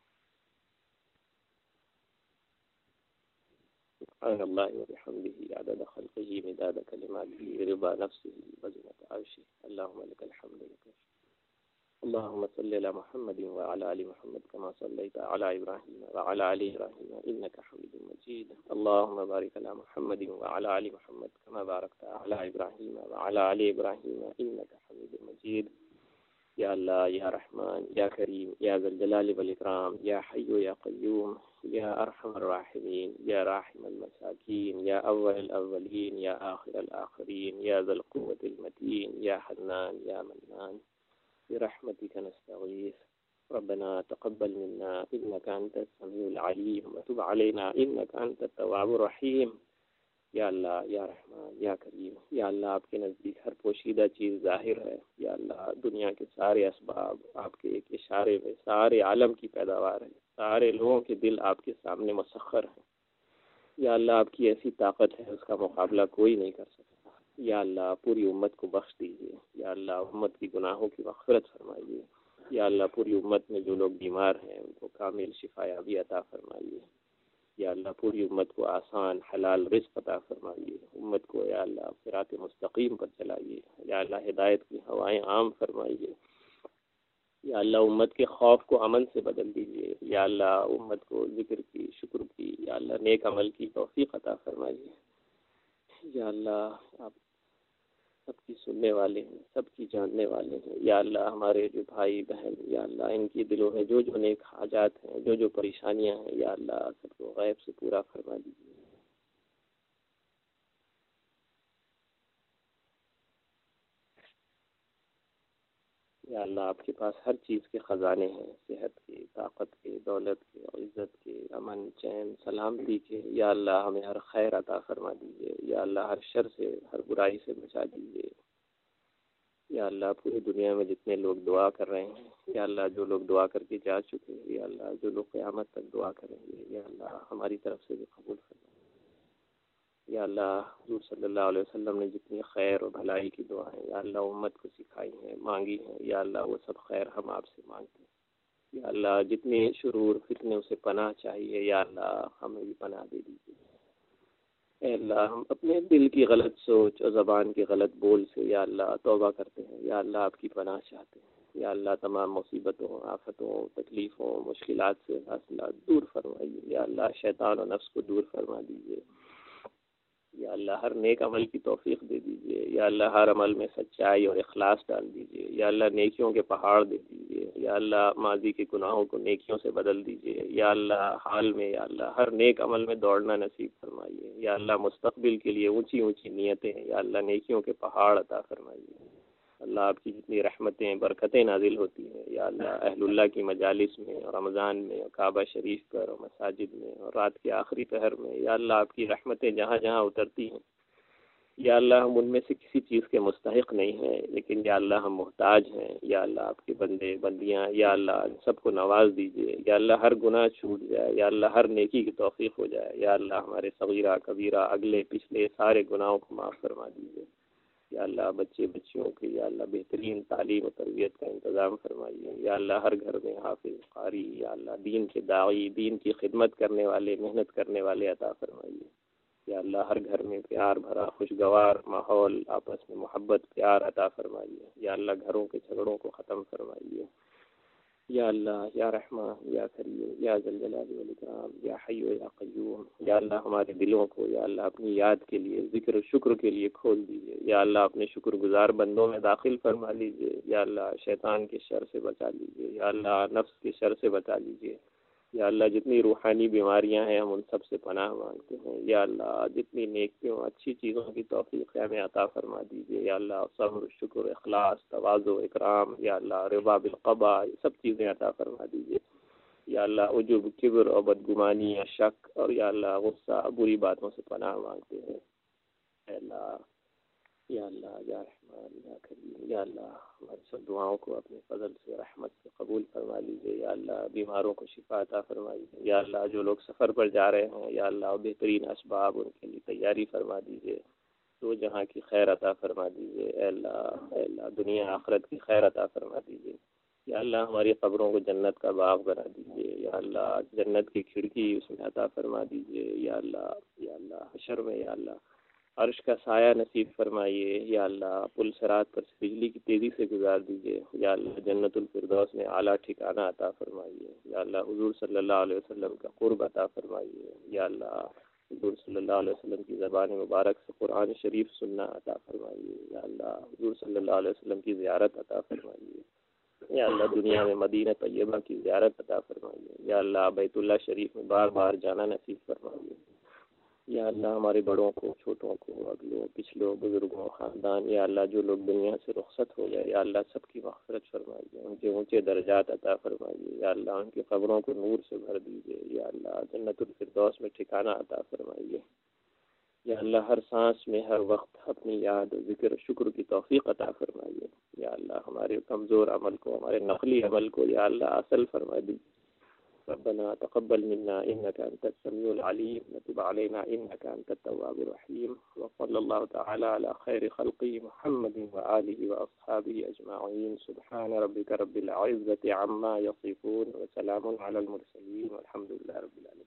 سبحان اللہ وبحمدہ عدد خلقہ مداد کلماتہ رضا نفسہ وزنة عرشہ، اللہم لک الحمد لک اللهم صل على محمد وعلى آل محمد كما صليت على إبراهيم وعلى آل إبراهيم إنك حميد مجيد، اللهم بارك على محمد وعلى آل محمد كما باركت على إبراهيم وعلى آل إبراهيم إنك حميد مجيد۔ یا اللہ، یا رحمان، یا کریم، یا ذا الجلال والاکرام، یا حی یا قیوم، یا ارحم الراحمین، یا راحم المساکین، یا اول الاولین، یا آخر الاخرین، یا ذا القوة المتین، یا حنان، یا منان، برحمتک نستغیث، ربنا تقبل منا انك انت السميع العليم وتب علينا انك انت التواب الرحیم۔ یا اللہ، یا رحمان، یا کریم، یا اللہ آپ کے نزدیک ہر پوشیدہ چیز ظاہر ہے، یا اللہ دنیا کے سارے اسباب آپ کے ایک اشارے میں سارے عالم کی پیداوار ہے، سارے لوگوں کے دل آپ کے سامنے مسخر ہیں، یا اللہ آپ کی ایسی طاقت ہے اس کا مقابلہ کوئی نہیں کر سکتا۔ یا اللہ پوری امت کو بخش دیجیے، یا اللہ امت کی گناہوں کی مغفرت فرمائیے، یا اللہ پوری امت میں جو لوگ بیمار ہیں ان کو کامل شفا یابی عطا فرمائیے، یا اللہ پوری امت کو آسان حلال رزق عطا فرمائیے، امت کو یا اللہ صراط مستقیم پر چلائیے، یا اللہ ہدایت کی ہوائیں عام فرمائیے، یا اللہ امت کے خوف کو امن سے بدل دیجیے، یا اللہ امت کو ذکر کی، شکر کی، یا اللہ نیک عمل کی توفیق عطا فرمائیے۔ یا اللہ آپ سب کی سننے والے ہیں، سب کی جاننے والے ہیں، یا اللہ ہمارے جو بھائی بہن، یا اللہ ان کی دلوں میں جو نیک حاجات ہیں، جو پریشانیاں ہیں، یا اللہ سب کو غیب سے پورا فرما دیجیے۔ یا اللہ آپ کے پاس ہر چیز کے خزانے ہیں، صحت کے، طاقت کے، دولت کے، عزت کے، امن، چین، سلامتی کے، یا اللہ ہمیں ہر خیر عطا فرما دیجیے، یا اللہ ہر شر سے، ہر برائی سے بچا دیجیے۔ یا اللہ پوری دنیا میں جتنے لوگ دعا کر رہے ہیں، یا اللہ جو لوگ دعا کر کے جا چکے ہیں، یا اللہ جو لوگ قیامت تک دعا کریں گے، یا اللہ ہماری طرف سے بھی قبول فرما۔ یا اللہ حضور صلی اللہ علیہ وسلم نے جتنی خیر اور بھلائی کی دعائیں یا اللہ امت کو سکھائی ہیں، مانگی ہیں، یا اللہ وہ سب خیر ہم آپ سے مانگتے ہیں۔ یا اللہ جتنی شرور فتنوں سے پناہ چاہیے، یا اللہ ہمیں بھی پناہ دے دیجیے۔ اے اللہ ہم اپنے دل کی غلط سوچ اور زبان کے غلط بول سے یا اللہ توبہ کرتے ہیں، یا اللہ آپ کی پناہ چاہتے ہیں۔ یا اللہ تمام مصیبتوں، آفتوں، تکلیفوں، مشکلات سے فاصلہ دور فرمائیے، یا اللہ شیطان و نفس کو دور فرما دیجیے۔ یا اللہ ہر نیک عمل کی توفیق دے دیجیے، یا اللہ ہر عمل میں سچائی اور اخلاص ڈال دیجیے، یا اللہ نیکیوں کے پہاڑ دے دیجیے، یا اللہ ماضی کے گناہوں کو نیکیوں سے بدل دیجیے، یا اللہ حال میں یا اللہ ہر نیک عمل میں دوڑنا نصیب فرمائیے، یا اللہ مستقبل کے لیے اونچی اونچی نیتیں، یا اللہ نیکیوں کے پہاڑ عطا فرمائیے۔ اللہ آپ کی جتنی رحمتیں برکتیں نازل ہوتی ہیں، یا اللہ اہل اللہ کی مجالس میں اور رمضان میں اور کعبہ شریف پر اور مساجد میں اور رات کے آخری پہر میں، یا اللہ آپ کی رحمتیں جہاں جہاں اترتی ہیں، یا اللہ ہم ان میں سے کسی چیز کے مستحق نہیں ہیں، لیکن یا اللہ ہم محتاج ہیں، یا اللہ آپ کے بندے بندیاں، یا اللہ ان سب کو نواز دیجیے، یا اللہ ہر گناہ چھوٹ جائے، یا اللہ ہر نیکی کی توفیق ہو جائے، یا اللہ ہمارے صغیرہ کبیرہ اگلے پچھلے سارے گناہوں کو معاف فرما دیجیے۔ یا اللہ بچے بچیوں کی یا اللہ بہترین تعلیم و تربیت کا انتظام فرمائیے، یا اللہ ہر گھر میں حافظ قاری، یا اللہ دین کے داعی، دین کی خدمت کرنے والے، محنت کرنے والے عطا فرمائیے، یا اللہ ہر گھر میں پیار بھرا خوشگوار ماحول، آپس میں محبت پیار عطا فرمائیے، یا اللہ گھروں کے جھگڑوں کو ختم فرمائیے۔ یا اللہ یا رحمان یا کریم یا ذی الجلال والاکرام یا حی یا قیوم، یا اللہ ہمارے دلوں کو یا اللہ اپنی یاد کے لیے، ذکر و شکر کے لیے کھول دیجیے، یا اللہ اپنے شکر گزار بندوں میں داخل فرما لیجیے، یا اللہ شیطان کے شر سے بچا لیجیے، یا اللہ نفس کے شر سے بچا لیجیے، یا اللہ جتنی روحانی بیماریاں ہیں ہم ان سب سے پناہ مانگتے ہیں، یا اللہ جتنی نیکیوں اچھی چیزوں کی توفیق ہے ہمیں عطا فرما دیجیے، یا اللہ صبر شکر اخلاص تواضع اکرام، یا اللہ رضا بالقضاء یہ سب چیزیں عطا فرما دیجیے، یا اللہ عجب کبر اور بدگمانی یا شک اور یا اللہ غصہ بری باتوں سے پناہ مانگتے ہیں، اے اللہ یا اللہ یا رحمان یا کریم، یا اللہ ہماری سب دعاؤں کو اپنے فضل سے رحمت سے قبول فرما لیجیے، یا اللہ بیماروں کو شفا عطا فرمائیے، یا اللہ جو لوگ سفر پر جا رہے ہیں یا اللہ بہترین اسباب ان کے لیے تیاری فرما دیجیے، تو جہاں کی خیر عطا فرما دیجیے، اے اللہ دنیا آخرت کی خیر عطا فرما دیجیے، یا اللہ ہماری قبروں کو جنت کا باغ بنا دیجیے، یا اللہ جنت کی کھڑکی اس میں عطا فرما دیجیے، یا اللہ حشر میں یا اللہ عرش کا سایہ نصیب فرمائیے، یا اللہ پل صراط پر سے بجلی کی تیزی سے گزار دیجیے، یا اللہ جنت الفردوس میں اعلیٰ ٹھکانہ عطا فرمائیے، یا اللہ حضور صلی اللہ علیہ وسلم کا قرب عطا فرمائیے، یا اللہ حضور صلی اللہ علیہ وسلم کی زبان مبارک سے قرآن شریف سننا عطا فرمائیے، یا اللہ حضور صلی اللہ علیہ وسلم کی زیارت عطا فرمائیے، یا اللہ دنیا میں مدینہ طیبہ کی زیارت عطا فرمائیے، یا اللہ بیت اللہ شریف میں بار بار جانا نصیب فرمائیے، یا اللہ ہمارے بڑوں کو، چھوٹوں کو، اگلوں پچھلوں بزرگوں خاندان، یا اللہ جو لوگ دنیا سے رخصت ہو گئے یا اللہ سب کی مغفرت فرمائیے، ان کے اونچے درجات عطا فرمائیے، یا اللہ ان کی قبروں کو نور سے بھر دیجیے، یا اللہ جنت الفردوس میں ٹھکانہ عطا فرمائیے، یا اللہ ہر سانس میں ہر وقت اپنی یاد ذکر شکر کی توفیق عطا فرمائیے، یا اللہ ہمارے کمزور عمل کو، ہمارے نقلی عمل کو یا اللہ اصل فرما دیجیے۔ ربنا تقبل منا إنك أنت السميع العليم وتب علينا إنك أنت التواب الرحيم، وصلى الله تعالى على خير خلقه محمد وآله وأصحابه أجمعين، سبحان ربك رب العزة عما يصفون وسلام على المرسلين والحمد لله رب العالمين۔